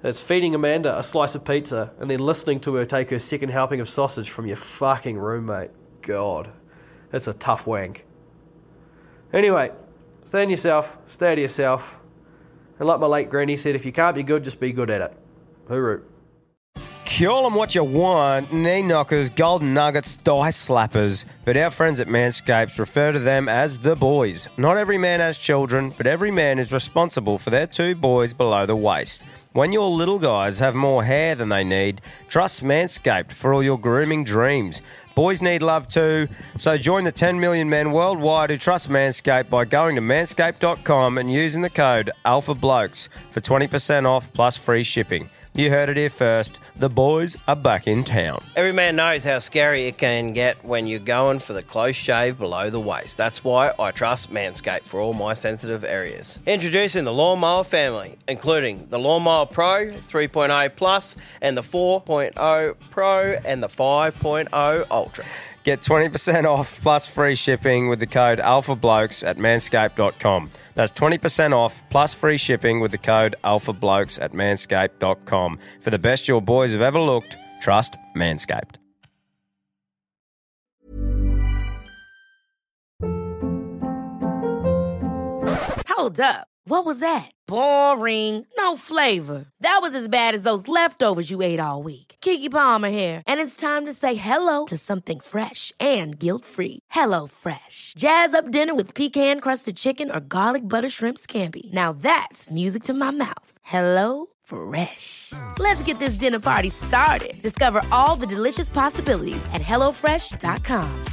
It's feeding Amanda a slice of pizza and then listening to her take her second helping of sausage from your fucking roommate. God, that's a tough wank. Anyway, stay in yourself, stay to yourself, and like my late granny said, if you can't be good, just be good at it. Hooroo. Call them what you want, knee knockers, golden nuggets, thigh slappers, but our friends at Manscaped refer to them as the boys. Not every man has children, but every man is responsible for their two boys below the waist. When your little guys have more hair than they need, trust Manscaped for all your grooming dreams. Boys need love too, so join the ten million men worldwide who trust Manscaped by going to manscaped dot com and using the code ALPHABLOKES for twenty percent off plus free shipping. You heard it here first. The boys are back in town. Every man knows how scary it can get when you're going for the close shave below the waist. That's why I trust Manscaped for all my sensitive areas. Introducing the Lawnmower family, including the Lawnmower Pro three point oh Plus and the four point oh Pro and the five point oh Ultra. Get twenty percent off plus free shipping with the code ALPHABLOKES at manscaped dot com. That's twenty percent off plus free shipping with the code ALPHABLOKES at manscaped dot com. For the best your boys have ever looked, trust Manscaped. Hold up. What was that? Boring. No flavor. That was as bad as those leftovers you ate all week. Keke Palmer here, and it's time to say hello to something fresh and guilt-free. Hello Fresh. Jazz up dinner with pecan-crusted chicken or garlic butter shrimp scampi. Now that's music to my mouth. Hello Fresh. Let's get this dinner party started. Discover all the delicious possibilities at hello fresh dot com.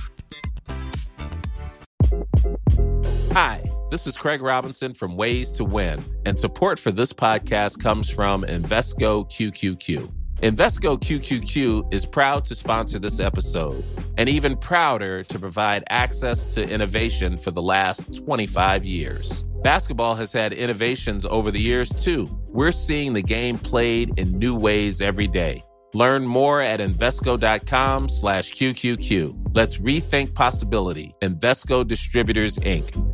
Hi, this is Craig Robinson from Ways to Win, and support for this podcast comes from Invesco Q Q Q. Invesco Q Q Q is proud to sponsor this episode, and even prouder to provide access to innovation for the last twenty-five years. Basketball has had innovations over the years, too. We're seeing the game played in new ways every day. Learn more at Invesco.com slash QQQ. Let's rethink possibility. Invesco Distributors, Incorporated.